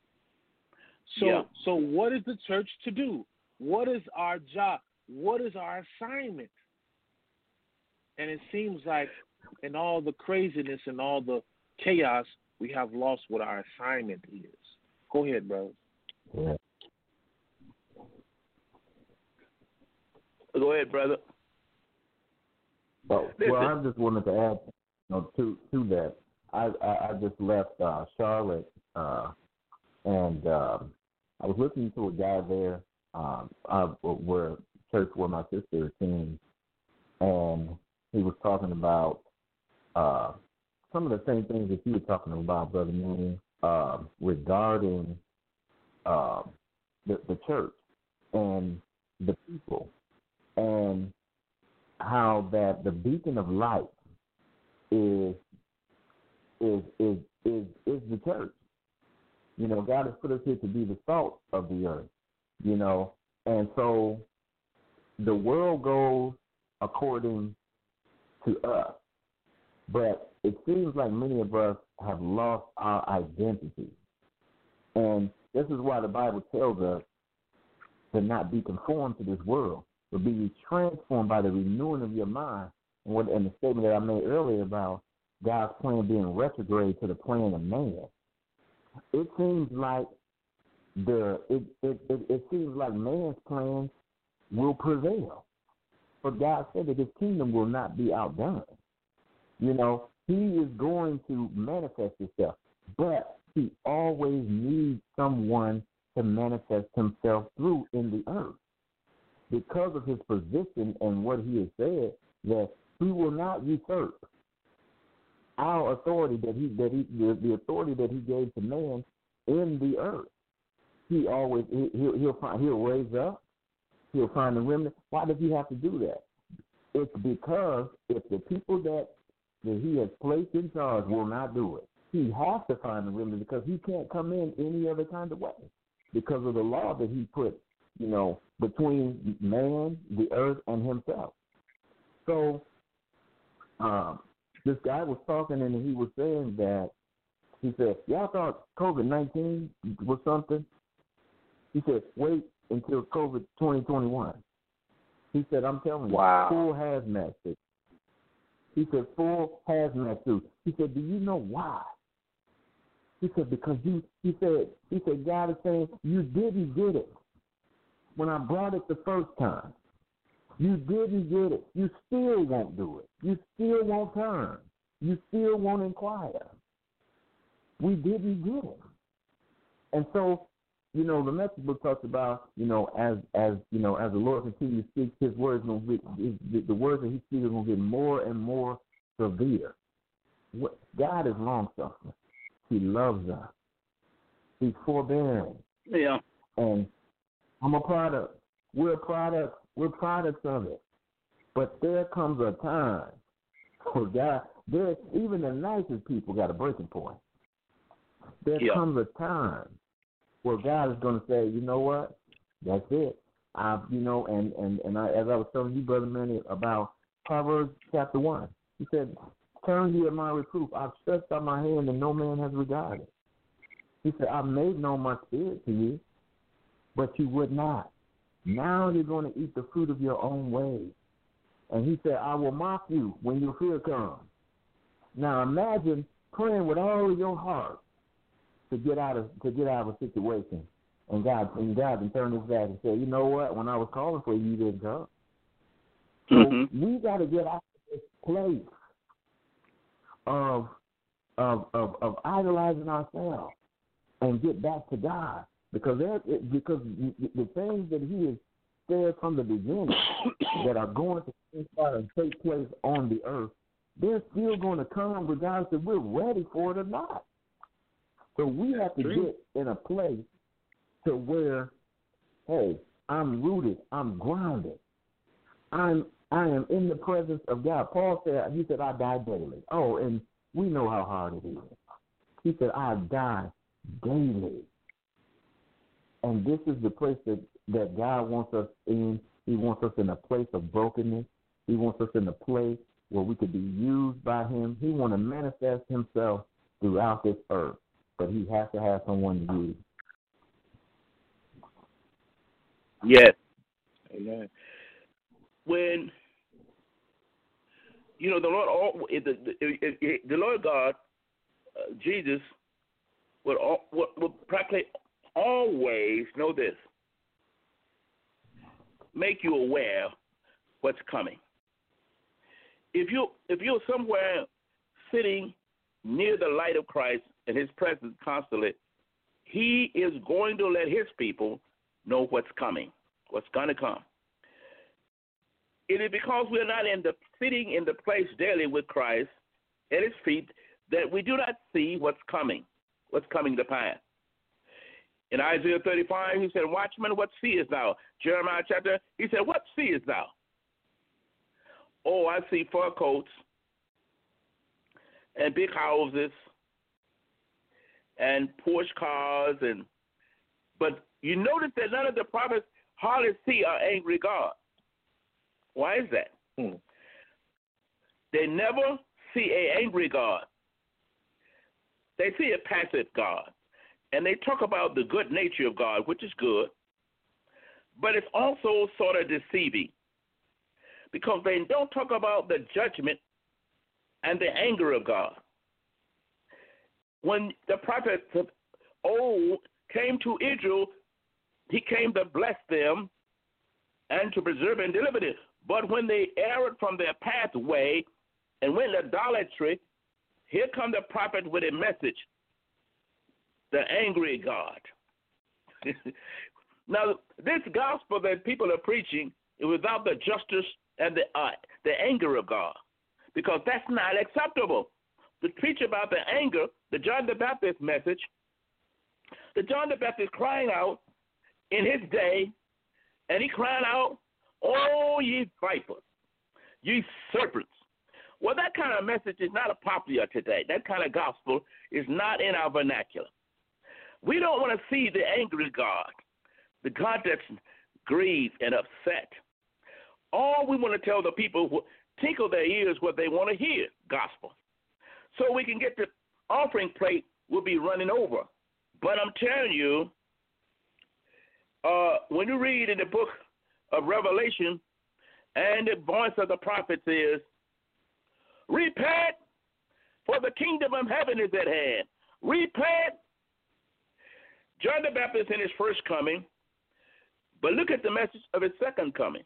So what is the church to do? What is our job? What is our assignment? And it seems like in all the craziness and all the chaos, we have lost what our assignment is. Go ahead, brother. Yeah. Go ahead, brother. Well, I just wanted to add to that. I just left Charlotte, and I was listening to a guy there, where church where my sister attends, and he was talking about some of the same things that you were talking about, Brother Mooney, regarding the church and the people, and how that the beacon of light is the church. You know, God has put us here to be the salt of the earth. You know, and so the world goes according to us, but it seems like many of us have lost our identity, and this is why the Bible tells us to not be conformed to this world, but be transformed by the renewing of your mind. And the statement that I made earlier about God's plan being retrograde to the plan of man, it seems like it seems like man's plans will prevail, but God said that His kingdom will not be outdone. You know, He is going to manifest Himself, but He always needs someone to manifest Himself through in the earth, because of His position and what He has said, that He will not usurp our authority the authority that He gave to man in the earth. He'll raise up. He'll find the remnant. Why does He have to do that? It's because if the people that He has placed in charge will not do it, He has to find the remnant, because He can't come in any other kind of way because of the law that He put, you know, between man, the earth, and Himself. So this guy was talking, and he was saying that, he said, y'all thought COVID-19 was something? He said, wait until COVID 2021. He said, I'm telling you, full hazmat suit. He said, full hazmat suit. He said, do you know why? He said, because he said, God is saying, you didn't get it when I brought it the first time. You didn't get it. You still won't do it. You still won't turn. You still won't inquire. We didn't get it. And so, you know, the message book talks about, you know, as you know, as the Lord continues to speak, His words the words that He speaks are going to get more and more severe. God is long suffering. He loves us. He's forbearing. Yeah. And I'm a product. We're a product. We're products of it. But there comes a time for God. Even the nicest people got a breaking point. There comes a time where God is going to say, you know what? That's it. You know, and I, as I was telling you, Brother Manny, about Proverbs chapter 1, He said, turn ye at my reproof. I've stretched out my hand, and no man has regarded. He said, I've made known my spirit to you, but you would not. Now you're going to eat the fruit of your own ways. And He said, I will mock you when your fear comes. Now imagine praying with all of your heart to get out of a situation, and God can turn His back and say, you know what? When I was calling for you, you didn't come. So we got to get out of this place of idolizing ourselves and get back to God, because the things that He has said from the beginning that are going to start and take place on the earth, they're still going to come regardless if we're ready for it or not. So we have to get in a place to where, hey, I'm rooted, I'm grounded, I am in the presence of God. Paul said, he said, I die daily. Oh, and we know how hard it is. He said, I die daily. And this is the place that God wants us in. He wants us in a place of brokenness. He wants us in a place where we could be used by him. He wants to manifest himself throughout this earth, but he has to have someone to use. Yes. Amen. When the Lord God, Jesus, would practically always know this: make you aware what's coming. If you're somewhere sitting near the light of Christ and his presence constantly, he is going to let his people know what's coming, what's going to come. It is because we're not sitting in the place daily with Christ at his feet that we do not see what's coming to pass. In Isaiah 35, he said, "Watchman, what seest thou?" Jeremiah chapter, he said, "What seest thou?" Oh, I see fur coats and big houses and Porsche cars, but you notice that none of the prophets hardly see an angry God. Why is that? They never see an angry God. They see a passive God. And they talk about the good nature of God, which is good, but it's also sort of deceiving because they don't talk about the judgment and the anger of God. When the prophets of old came to Israel, he came to bless them and to preserve and deliver them. But when they erred from their pathway and went to idolatry, here comes the prophet with a message: the angry God. Now, this gospel that people are preaching is without the justice and the anger of God, because that's not acceptable. To preach about the anger, the John the Baptist message, the John the Baptist crying out in his day, and he crying out, "Oh, ye vipers, ye serpents." Well, that kind of message is not popular today. That kind of gospel is not in our vernacular. We don't want to see the angry God, the God that's grieved and upset. All we want to tell the people who tinkle their ears what they want to hear, gospel. So we can get the offering plate will be running over. But I'm telling you, when you read in the book of Revelation, and the voice of the prophets is, "Repent, for the kingdom of heaven is at hand." Repent. John the Baptist in his first coming, but look at the message of his second coming.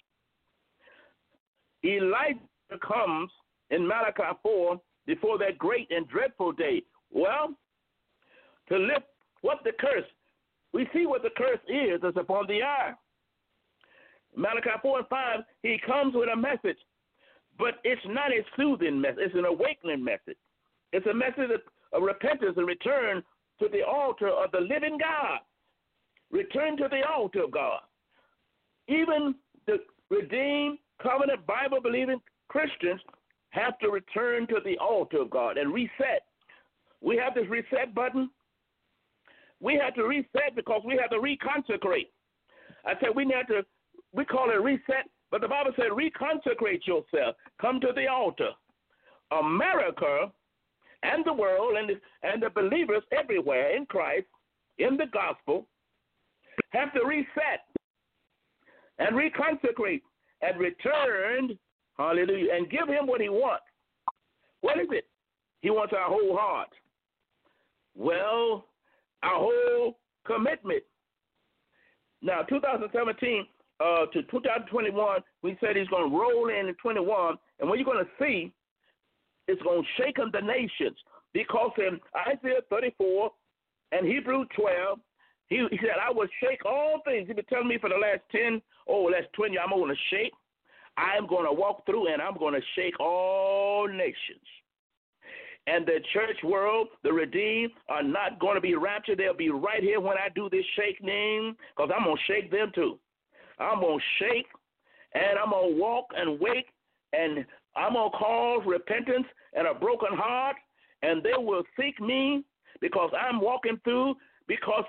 Elijah comes in Malachi 4 before that great and dreadful day. Well, to lift what the curse, we see what the curse is upon the earth. Malachi 4:5, he comes with a message, but it's not a soothing message. It's an awakening message. It's a message of repentance and return to the altar of the living God. Return to the altar of God. Even the redeemed, covenant, Bible-believing Christians have to return to the altar of God and reset. We have this reset button. We have to reset because we have to reconsecrate. I said we call it reset, but the Bible said reconsecrate yourself. Come to the altar. America and the world and the believers everywhere in Christ, in the gospel, have to reset and reconsecrate and return, hallelujah, and give him what he wants. What is it? He wants our whole heart. Well, our whole commitment. Now, 2017 to 2021, we said he's going to roll in 21, and what you're going to see, it's going to shake the nations, because in Isaiah 34 and Hebrews 12, he said, "I will shake all things." He's been telling me for the last 20 years, I'm going to shake. I'm going to walk through, and I'm going to shake all nations. And the church world, the redeemed, are not going to be raptured. They'll be right here when I do this shaking, because I'm going to shake them too. I'm going to shake, and I'm going to walk and wake, and I'm going to cause repentance and a broken heart, and they will seek me because I'm walking through, because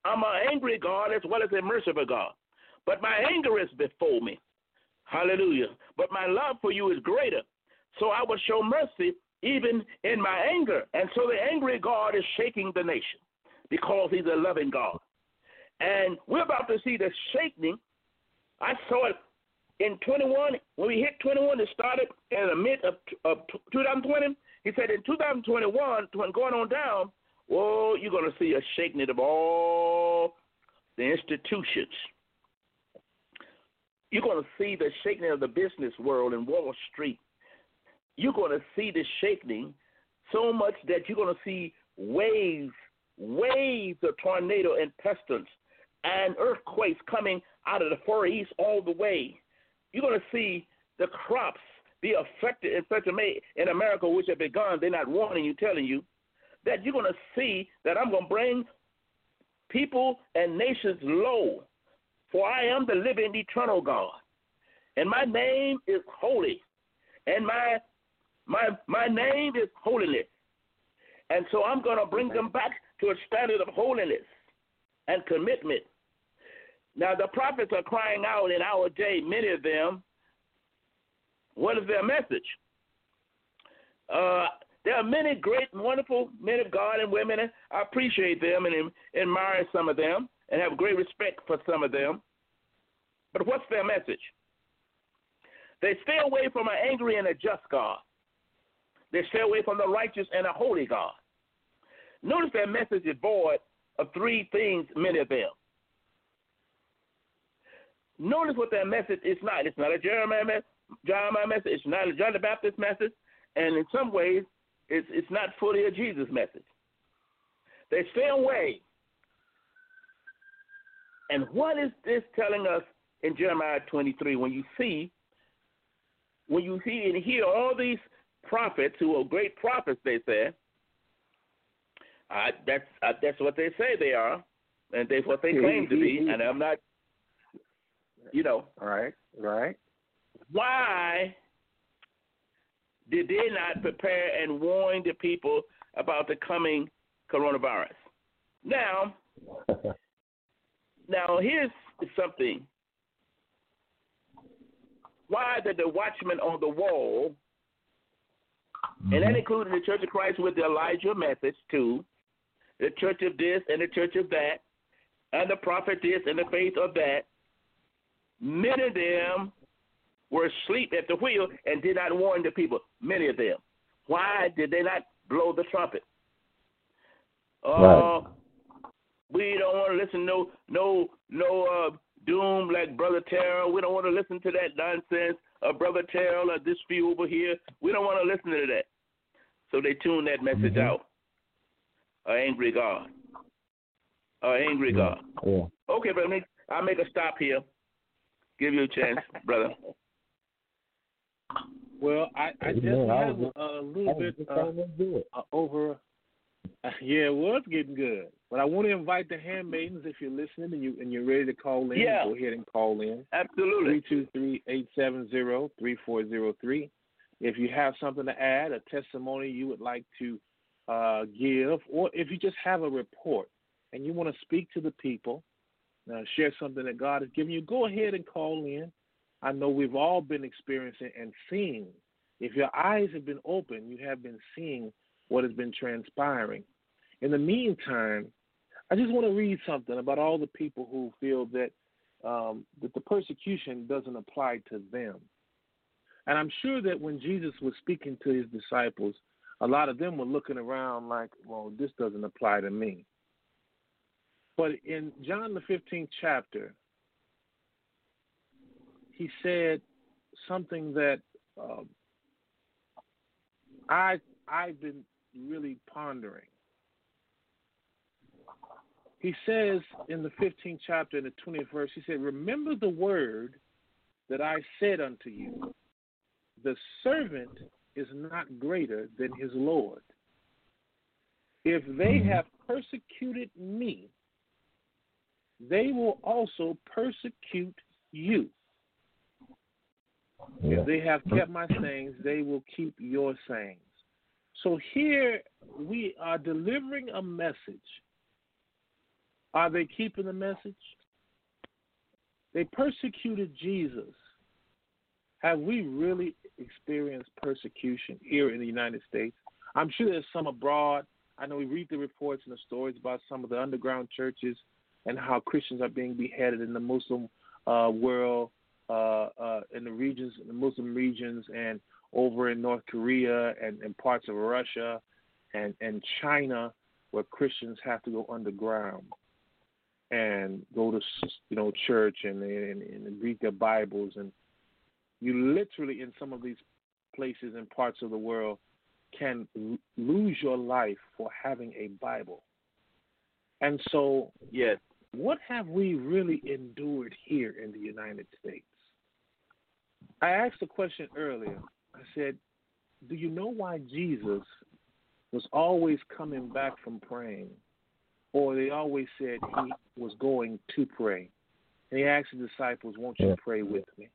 I'm an angry God as well as a merciful God. But my anger is before me. Hallelujah. But my love for you is greater. So I will show mercy even in my anger. And so the angry God is shaking the nation because he's a loving God. And we're about to see the shaking. I saw it in 21. When we hit 21, it started in the mid of 2020. He said in 2021, going on down, well, you're going to see a shaking of all the institutions. You're going to see the shaking of the business world in Wall Street. You're going to see the shaking so much that you're going to see waves of tornado and pestilence and earthquakes coming out of the Far East all the way. You're going to see the crops be affected in such a way in America, which have begun. They're not warning you, telling you that you're going to see that I'm going to bring people and nations low. For I am the living, eternal God, and my name is holy, and my name is holiness. And so I'm going to bring them back to a standard of holiness and commitment. Now, the prophets are crying out in our day, many of them. What is their message? There are many great, wonderful men of God and women, and I appreciate them and admire some of them and have great respect for some of them. But what's their message? They stay away from an angry and a just God. They stay away from the righteous and a holy God. Notice their message is void of three things, many of them. Notice what their message is not. It's not a Jeremiah message. It's not a John the Baptist message. And in some ways, it's not fully a Jesus message. They stay away. And what is this telling us in Jeremiah 23? When you see and hear all these prophets who are great prophets, they say, that's what they say they are, and that's what they claim to be, and I'm not, Right. Why did they not prepare and warn the people about the coming coronavirus? Now here's something. Why did the watchman on the wall, and that included the Church of Christ with the Elijah message too, the church of this and the church of that, and the prophet this and the faith of that, many of them were asleep at the wheel and did not warn the people, many of them. Why did they not blow the trumpet? Right. We don't want to listen no doom like Brother Terrell. We don't want to listen to that nonsense of Brother Terrell or this few over here. We don't want to listen to that. So they tune that message out. An angry God. An angry God. Yeah. Okay, but I'll make a stop here. Give you a chance, brother. Well, I definitely have a little bit over. Yeah, it was getting good. But I want to invite the handmaidens, if you're listening and you're ready to call in, go ahead and call in. Absolutely. 323-870-3403. If you have something to add, a testimony you would like to give, or if you just have a report and you want to speak to the people, share something that God has given you, go ahead and call in. I know we've all been experiencing and seeing. If your eyes have been open, you have been seeing what has been transpiring. In the meantime, I just want to read something about all the people who feel that that the persecution doesn't apply to them. And I'm sure that when Jesus was speaking to his disciples, a lot of them were looking around like, well, this doesn't apply to me. But in John the 15th chapter, he said something that I've been really pondering. He says in the 15th chapter, in the 20th verse, he said, remember the word that I said unto you, the servant is not greater than his Lord. If they have persecuted me, they will also persecute you. Yeah. If they have kept my sayings, they will keep your sayings. So here we are delivering a message Are they keeping the message? They persecuted Jesus. Have we really experienced persecution here in the United States? I'm sure there's some abroad. I know we read the reports and the stories about some of the underground churches and how Christians are being beheaded in the Muslim world, in the regions, in the Muslim regions, and over in North Korea and parts of Russia and China, where Christians have to go underground and go to church and read their Bibles. And you literally, in some of these places and parts of the world, can lose your life for having a Bible. And so, yes, what have we really endured here in the United States? I asked a question earlier. I said, do you know why Jesus was always coming back from praying? Or they always said he was going to pray. And he asked the disciples, won't you pray with me?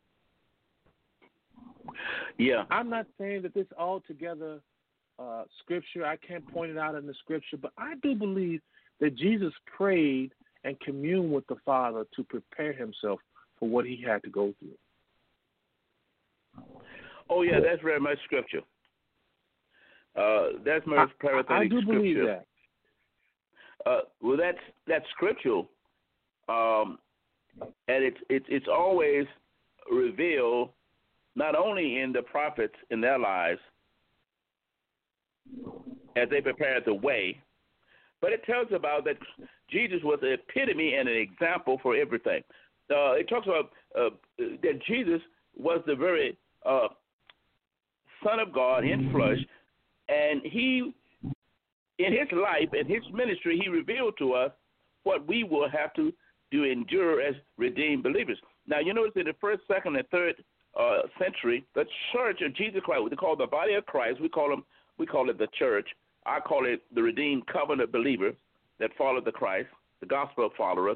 Yeah. I'm not saying that this altogether scripture, I can't point it out in the scripture, but I do believe that Jesus prayed and communed with the Father to prepare himself for what he had to go through. Oh, yeah, that's very much scripture. That's most paraphrasing I do scripture. believe that. Well, that's scriptural, and it's always revealed not only in the prophets in their lives as they prepared the way, but it tells about that Jesus was the epitome and an example for everything. It talks about that Jesus was the very Son of God in flesh, and he, in his life and his ministry, he revealed to us what we will have to endure as redeemed believers. Now, you notice in the first, second, and third century, the church of Jesus Christ, what they call the body of Christ, we call it the church. I call it the redeemed covenant believers that follow the Christ, the gospel followers.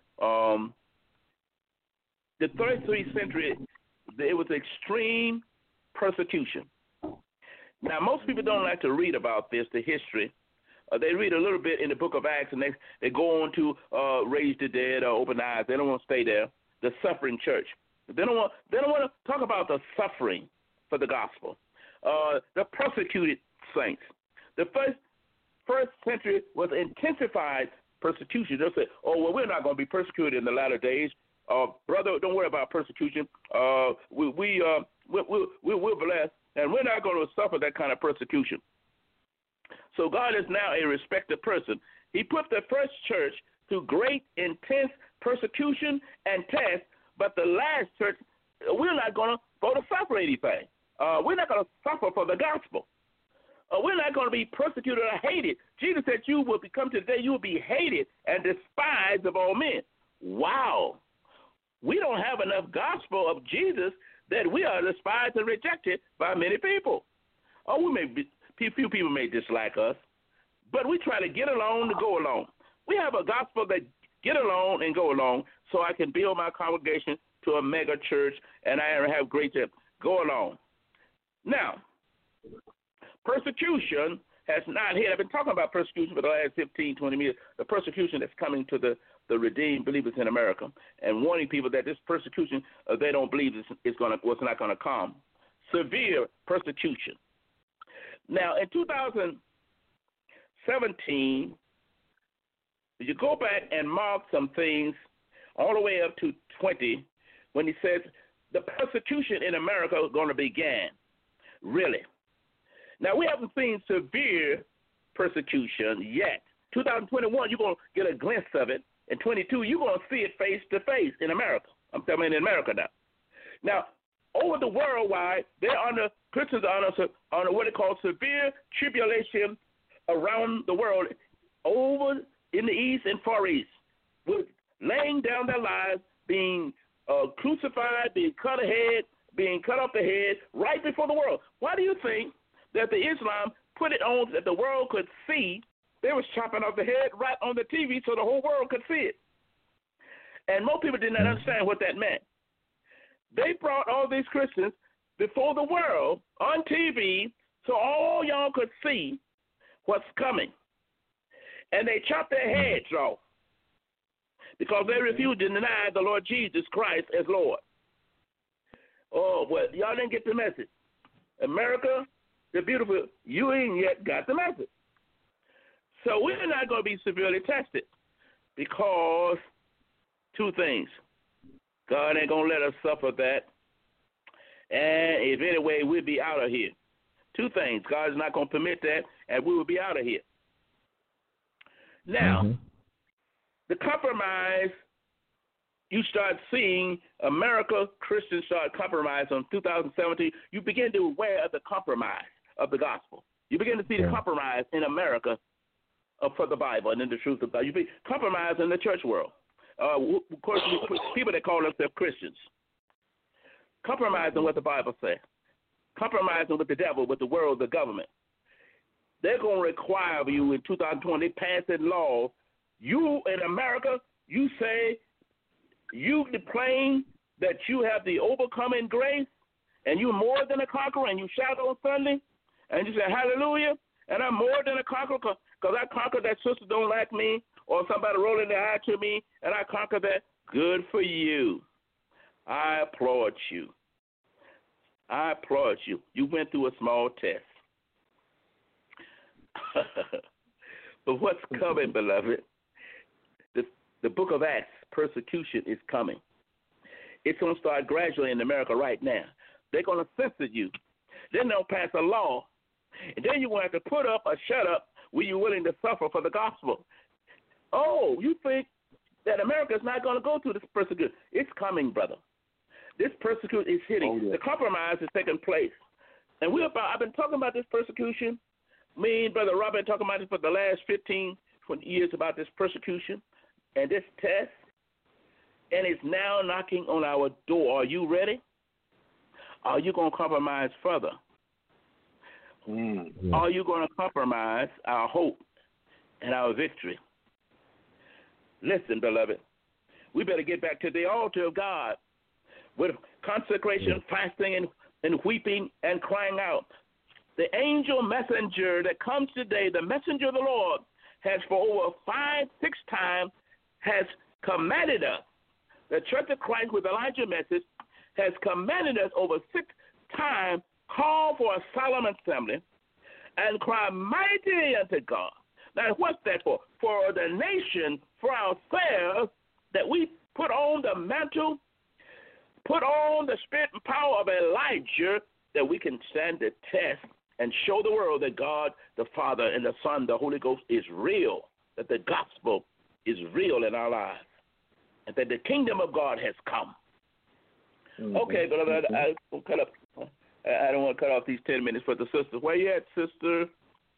The 33rd century, it was extreme persecution. Now, most people don't like to read about this, the history. They read a little bit in the book of Acts, and they go on to raise the dead or open eyes. They don't want to stay there. The suffering church. They don't want to talk about the suffering for the gospel. The persecuted saints. The first century was intensified persecution. They'll say, "Oh, well, we're not going to be persecuted in the latter days, brother. Don't worry about persecution. We're blessed, and we're not going to suffer that kind of persecution." So God is now a respected person. He put the first church through great, intense persecution and test, but the last church, we're not going to go to suffer anything. We're not going to suffer for the gospel. We're not going to be persecuted or hated. Jesus said you will become today, you will be hated and despised of all men. Wow. We don't have enough gospel of Jesus that we are despised and rejected by many people. Few people may dislike us, but we try to get along to go along. We have a gospel that get along and go along so I can build my congregation to a mega church and I have great to go along. Now, persecution has not hit. I've been talking about persecution for the last 15, 20 years, the persecution that's coming to the redeemed believers in America, and warning people that this persecution, they don't believe was not going to come. Severe persecution. Now, in 2017, you go back and mark some things all the way up to 20 when he says the persecution in America is going to begin. Really. Now, we haven't seen severe persecution yet. 2021, you're going to get a glimpse of it. In 22, you're going to see it face to face in America. I'm talking in America now. Now, over the worldwide, Christians are under what they call severe tribulation around the world, over in the East and Far East, with laying down their lives, being crucified, being cut off the head right before the world. Why do you think that the Islam put it on that the world could see? They was chopping off the head right on the TV so the whole world could see it. And most people did not understand what that meant. They brought all these Christians before the world on TV so all y'all could see what's coming. And they chopped their heads off. because they refused to deny the Lord Jesus Christ as Lord. Oh, well, y'all didn't get the message. America, the beautiful, you ain't yet got the message. So we're not going to be severely tested because two things. God ain't going to let us suffer that. And if anyway, we'll be out of here. Two things. God is not going to permit that, and we will be out of here. Now, the compromise, you start seeing America, Christians start compromising in 2017. You begin to be aware of the compromise of the gospel. You begin to see the compromise in America for the Bible and in the truth of God. You be compromised in the church world. Of course, people that call themselves Christians. Compromising what the Bible says. Compromising with the devil, with the world, the government. They're going to require you in 2020 passing laws. You in America, you say, you claim that you have the overcoming grace and you're more than a conqueror, and you shout on Sunday and you say hallelujah, and I'm more than a conqueror because I conquered that sister don't like me or somebody rolling their eye to me and I conquered that. Good for you. I applaud you. I applaud you. You went through a small test. But what's coming, beloved? The book of Acts, persecution is coming. It's going to start gradually in America right now. They're going to censor you. Then they'll pass a law. And then you're going to have to put up or shut up when you're willing to suffer for the gospel. Oh, you think that America is not going to go through this persecution? It's coming, brother. This persecution is hitting. The compromise is taking place. And I've been talking about this persecution. Me and Brother Robert been talking about it for the last 15, 20 years about this persecution and this test. And it's now knocking on our door. Are you ready? Are you going to compromise further? Are you going to compromise our hope and our victory? Listen, beloved, we better get back to the altar of God with consecration, fasting, and weeping and crying out. The angel messenger that comes today, the messenger of the Lord, has for over 5-6 times has commanded us. The Church of Christ with Elijah message has commanded us over 6 times, call for a solemn assembly and cry mighty unto God. Now, what's that for? For the nation, for ourselves, that we put on the mantle, put on the spirit and power of Elijah, that we can stand the test and show the world that God, the Father, and the Son, the Holy Ghost is real, that the gospel is real in our lives, and that the kingdom of God has come. Okay, beloved, I don't want to cut off these 10 minutes for the sister. Where you at, sister?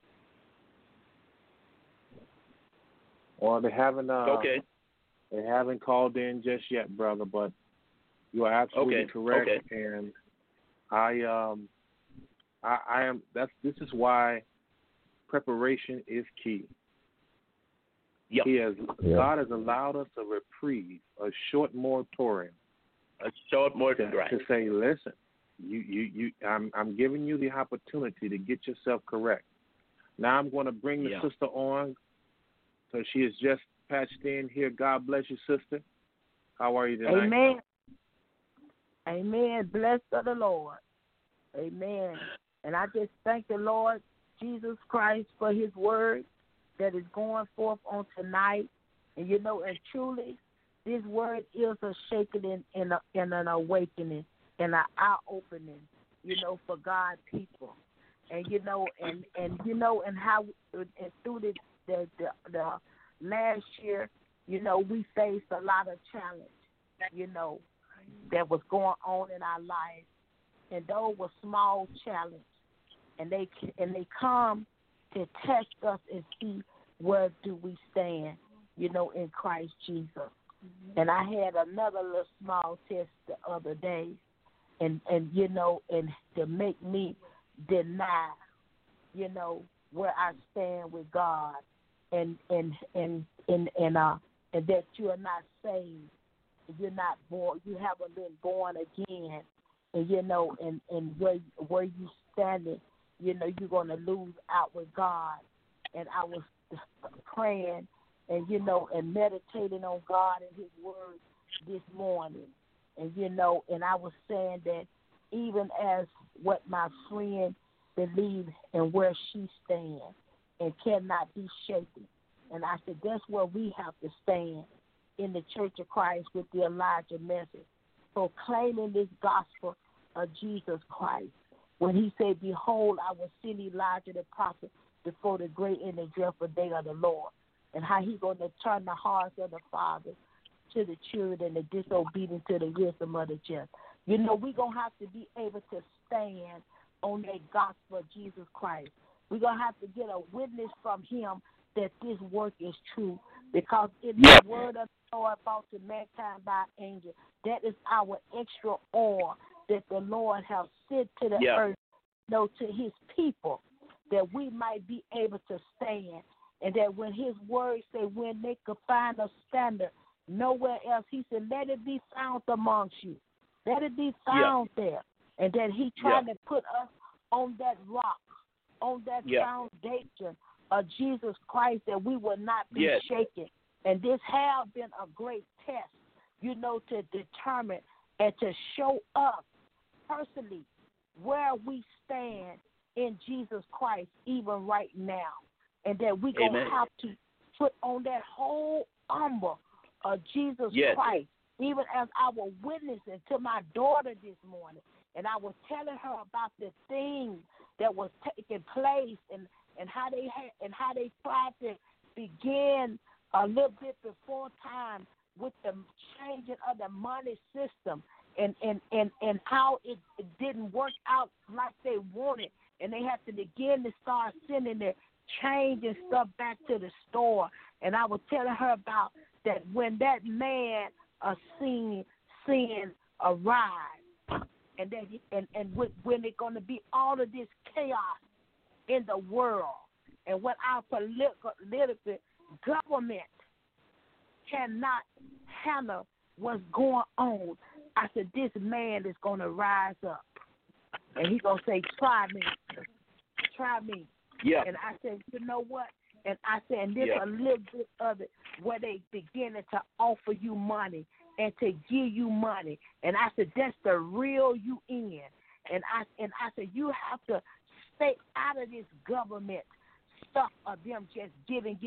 Well, they haven't called in just yet, brother, but you are absolutely correct. And this is why preparation is key. God has allowed us a reprieve, a short moratorium. To say, listen, I'm giving you the opportunity to get yourself correct. Now I'm going to bring the sister on. So she is just patched in here. God bless you, sister. How are you tonight? Amen. Amen. Blessed of the Lord. Amen. And I just thank the Lord Jesus Christ for his word that is going forth on tonight. And, and truly, this word is a shaking and an awakening and an eye-opening, for God's people. And, and how and through the last year, we faced a lot of challenge, that was going on in our lives. And those were small challenges. And they come to test us and see where do we stand, in Christ Jesus. And I had another little small test the other day, and to make me deny, where I stand with God, and that you are not saved, you're not born, you haven't been born again, and and where you standing, you're going to lose out with God. And I was praying and, and meditating on God and his word this morning. And, and I was saying that even as what my friend believes and where she stands and cannot be shaken. And I said, that's where we have to stand in the Church of Christ with the Elijah message, proclaiming this gospel of Jesus Christ. When he said, behold, I will send Elijah the prophet before the great and the dreadful day of the Lord, and how he's going to turn the hearts of the fathers to the children and the disobedient to the wisdom of the just. We're going to have to be able to stand on that gospel of Jesus Christ. We're going to have to get a witness from him that this work is true, because in the word of the Lord brought to mankind by angel, that is our extra oil that the Lord has sent to the earth, to his people, that we might be able to stand, and that when his words say, when they could find a standard nowhere else, he said, let it be found amongst you. Let it be found there. And that he tried to put us on that rock, on that foundation of Jesus Christ, that we will not be shaken. And this has been a great test, to determine and to show us personally where we stand in Jesus Christ even right now. And that we're going to have to put on that whole armor of Jesus Christ, even as I was witnessing to my daughter this morning. And I was telling her about the things that was taking place and how they tried to begin a little bit before time with the changing of the money system and how it didn't work out like they wanted, and they had to begin to start sending their change and stuff back to the store. And I was telling her about that when that man sin arrived, and that when it's going to be all of this chaos in the world, and when our political government cannot handle what's going on, I said, this man is going to rise up, and he's going to say, try me. Yeah. And I said, you know what? And I said, and there's a little bit of it where they beginning to offer you money and to give you money. And I said, that's the real you in. And I said, you have to stay out of this government stuff of them just giving.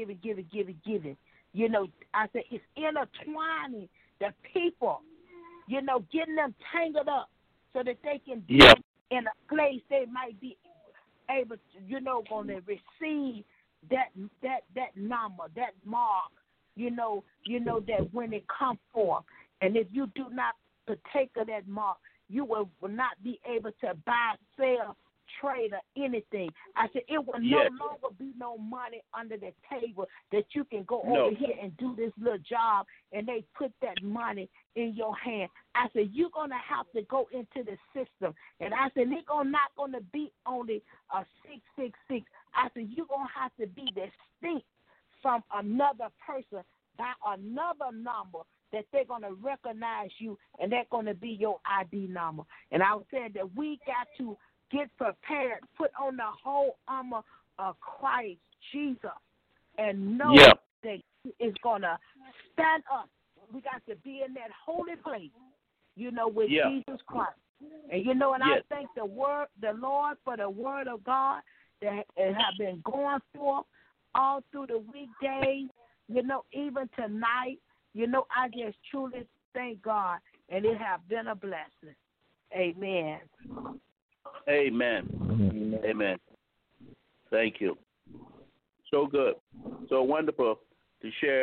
I said, it's intertwining the people, getting them tangled up so that they can be in a place they might be able to, going to receive that number, that mark, that when it comes forth. And if you do not partake of that mark, you will not be able to buy, sell, trade, or anything. I said, it will no longer be no money under the table that you can go over here and do this little job, and they put that money in your hand. I said, you're going to have to go into the system. And I said, it's not going to be only a 666. I said, you're going to have to be distinct from another person by another number that they're going to recognize you, and that's going to be your ID number. And I was saying that we got to get prepared, put on the whole armor of Christ Jesus, and know that he is going to stand up. We got to be in that holy place, with Jesus Christ. And, I thank the Lord for the word of God that have been going forth all through the weekdays, even tonight. I just truly thank God, and it has been a blessing. Amen. Amen. Thank you. So good. So wonderful to share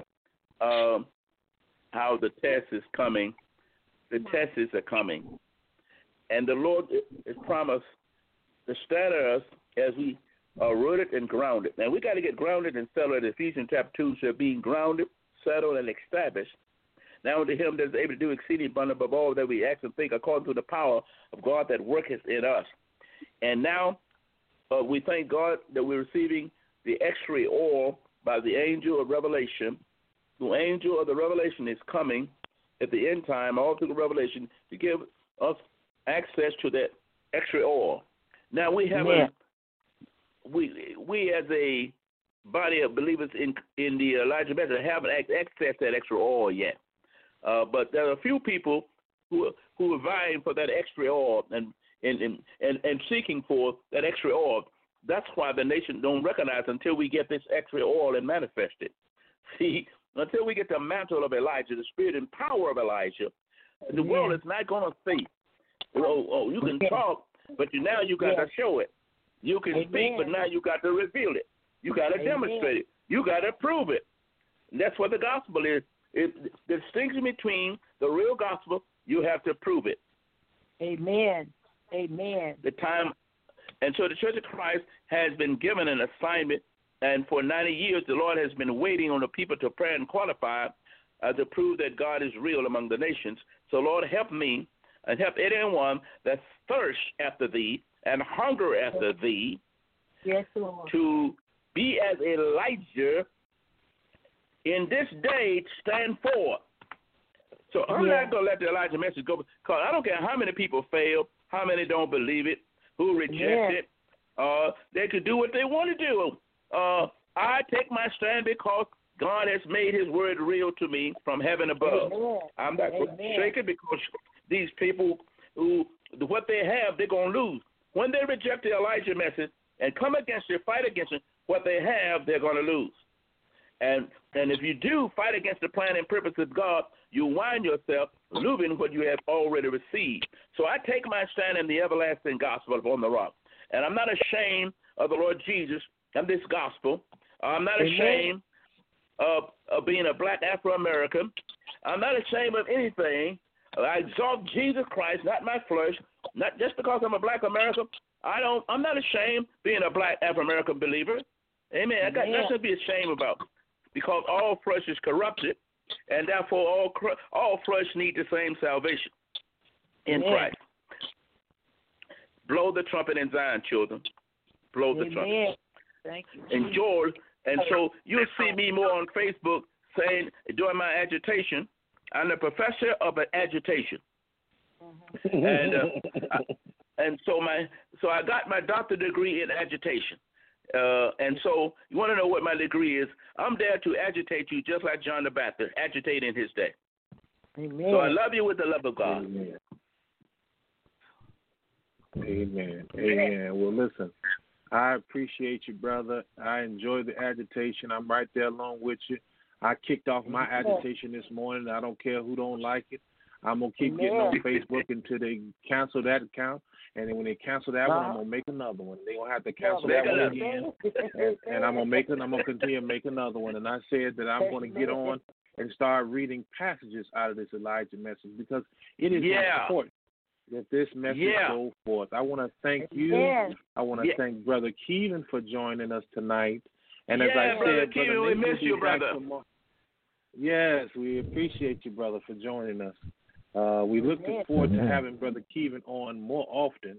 how the test is coming. The tests are coming. And the Lord has promised to stand us as we are rooted and grounded. Now, we got to get grounded and settled. Ephesians chapter 2 says, being grounded, settled, and established. Now unto him that is able to do exceeding abundant above all that we ask and think, according to the power of God that worketh in us. And now we thank God that we're receiving the extra oil by the angel of Revelation. The angel of the Revelation is coming at the end time, all through the Revelation, to give us access to that extra oil. Now we have we as a body of believers in the Elijah message haven't accessed that extra oil yet. But there are a few people who are vying for that extra oil and seeking for that extra oil. That's why the nation don't recognize until we get this extra oil and manifest it. See, until we get the mantle of Elijah, the spirit and power of Elijah, the world is not going to see. Oh, you can talk, but now you got to show it. You can speak, but now you got to reveal it. You got to demonstrate it. You got to prove it. And that's what the gospel is. The distinction between the real gospel, you have to prove it. Amen. Amen. The time, and so the Church of Christ has been given an assignment, and for 90 years the Lord has been waiting on the people to pray and qualify to prove that God is real among the nations. So Lord, help me and help anyone that thirsts after Thee and hunger after Thee. Yes, Lord. To be as Elijah in this day, stand forth. So I'm not going to let the Elijah message go, because I don't care how many people fail, how many don't believe it, who reject it. They could do what they want to do. I take my stand because God has made His word real to me from heaven above. I'm not going to shake it, because these people who, what they have, they're going to lose. When they reject the Elijah message and come against it, fight against it, what they have, they're going to lose. And if you do fight against the plan and purpose of God, you wind yourself losing what you have already received. So I take my stand in the everlasting gospel upon the rock. And I'm not ashamed of the Lord Jesus and this gospel. I'm not ashamed of being a black Afro-American. I'm not ashamed of anything. I exalt Jesus Christ, not my flesh, not just because I'm a black American. I'm not ashamed being a black Afro-American believer. Amen. I got nothing to be ashamed about, because all flesh is corrupted, and therefore all flesh need the same salvation in Christ. Blow the trumpet in Zion, children. Blow the trumpet. Thank you. Enjoy. And so you'll see me more on Facebook saying, during my agitation, I'm the professor of agitation. And so I got my doctorate degree in agitation. And so you want to know what my degree is? I'm there to agitate you just like John the Baptist agitated in his day. Amen. So I love you with the love of God. Amen. Amen. Amen. Well, listen, I appreciate you, brother. I enjoy the agitation. I'm right there along with you. I kicked off my agitation this morning. I don't care who don't like it. I'm going to keep getting on Facebook until they cancel that account. And then when they cancel that one, I'm going to make another one. They're going to have to cancel that one again. And I'm going to continue to make another one. And I said that I'm going to get on and start reading passages out of this Elijah message, because it is important that this message go forth. I want to thank you. I want to thank Brother Keevan for joining us tonight. And as I said, Keevan, we miss you, brother. Yes, we appreciate you, brother, for joining us. We're looking forward to having Brother Keevan on more often,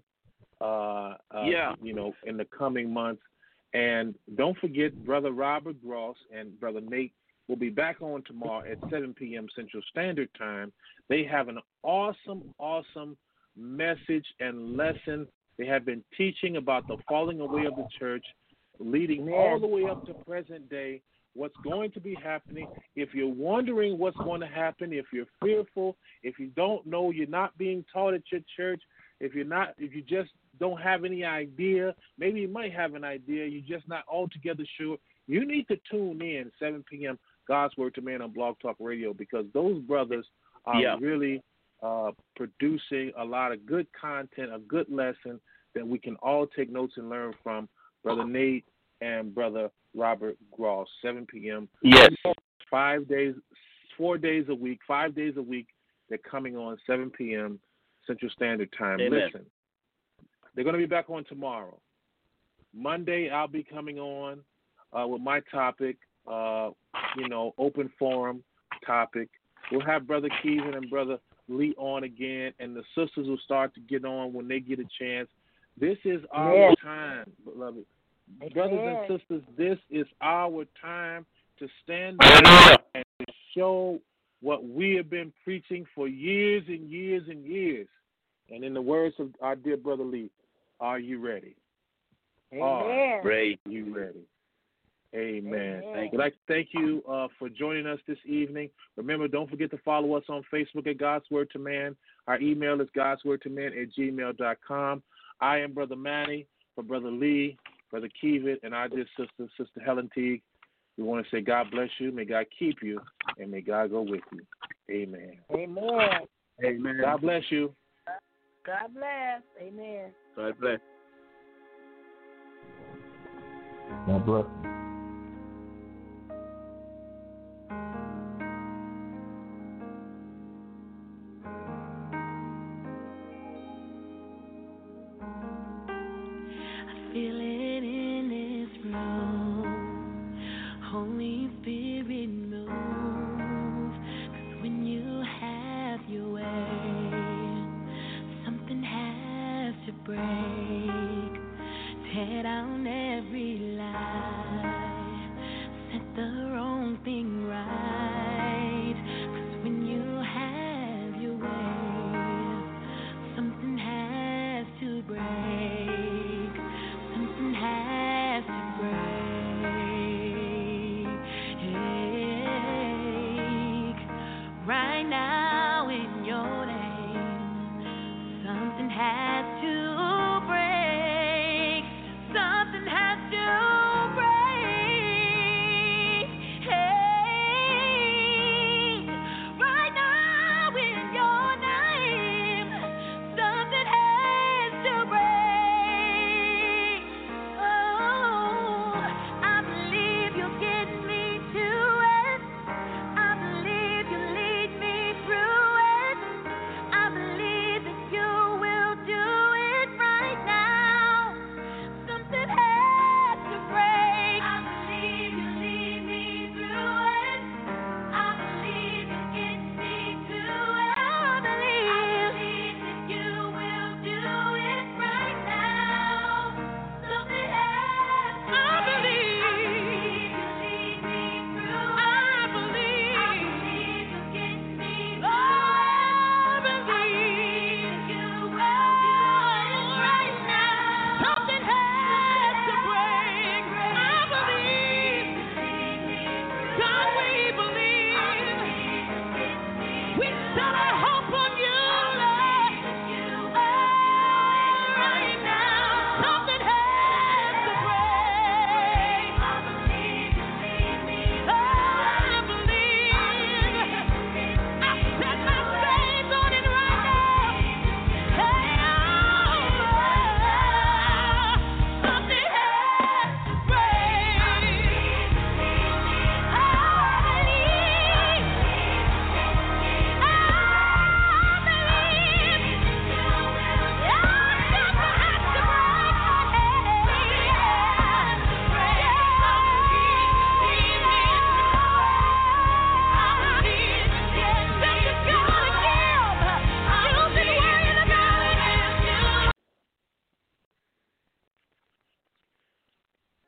you know, in the coming months. And don't forget, Brother Robert Gross and Brother Nate will be back on tomorrow at 7 p.m. Central Standard Time. They have an awesome message and lesson. They have been teaching about the falling away of the church, leading all the way up to present day, what's going to be happening. If you're wondering what's going to happen, if you're fearful, if you don't know, you're not being taught at your church, if you just don't have any idea, maybe you might have an idea, you're just not altogether sure, you need to tune in 7 p.m. God's Word to Man on Blog Talk Radio, because those brothers are really producing a lot of good content, a good lesson that we can all take notes and learn from. Brother Nate and Brother Robert Gross, 7 p.m. Yes. 4 days a week, 5 days a week. They're coming on 7 p.m. Central Standard Time. Amen. Listen, they're going to be back on tomorrow. Monday, I'll be coming on with my topic, open forum topic. We'll have Brother Keevan and Brother Lee on again, and the sisters will start to get on when they get a chance. This is our time, beloved. Brothers and sisters, this is our time to stand up and to show what we have been preaching for years and years and years. And in the words of our dear Brother Lee, are you ready? Amen. Are you ready? Amen. Amen. We'd like to thank you for joining us this evening. Remember, don't forget to follow us on Facebook at God's Word to Man. Our email is godswordtoman@gmail.com. I am Brother Manny, for Brother Lee, Brother Keevan, and our dear sister, Sister Helen Teague. We want to say God bless you, may God keep you, and may God go with you. Amen. Amen. Amen. God bless you. God bless. Amen. God bless. God bless.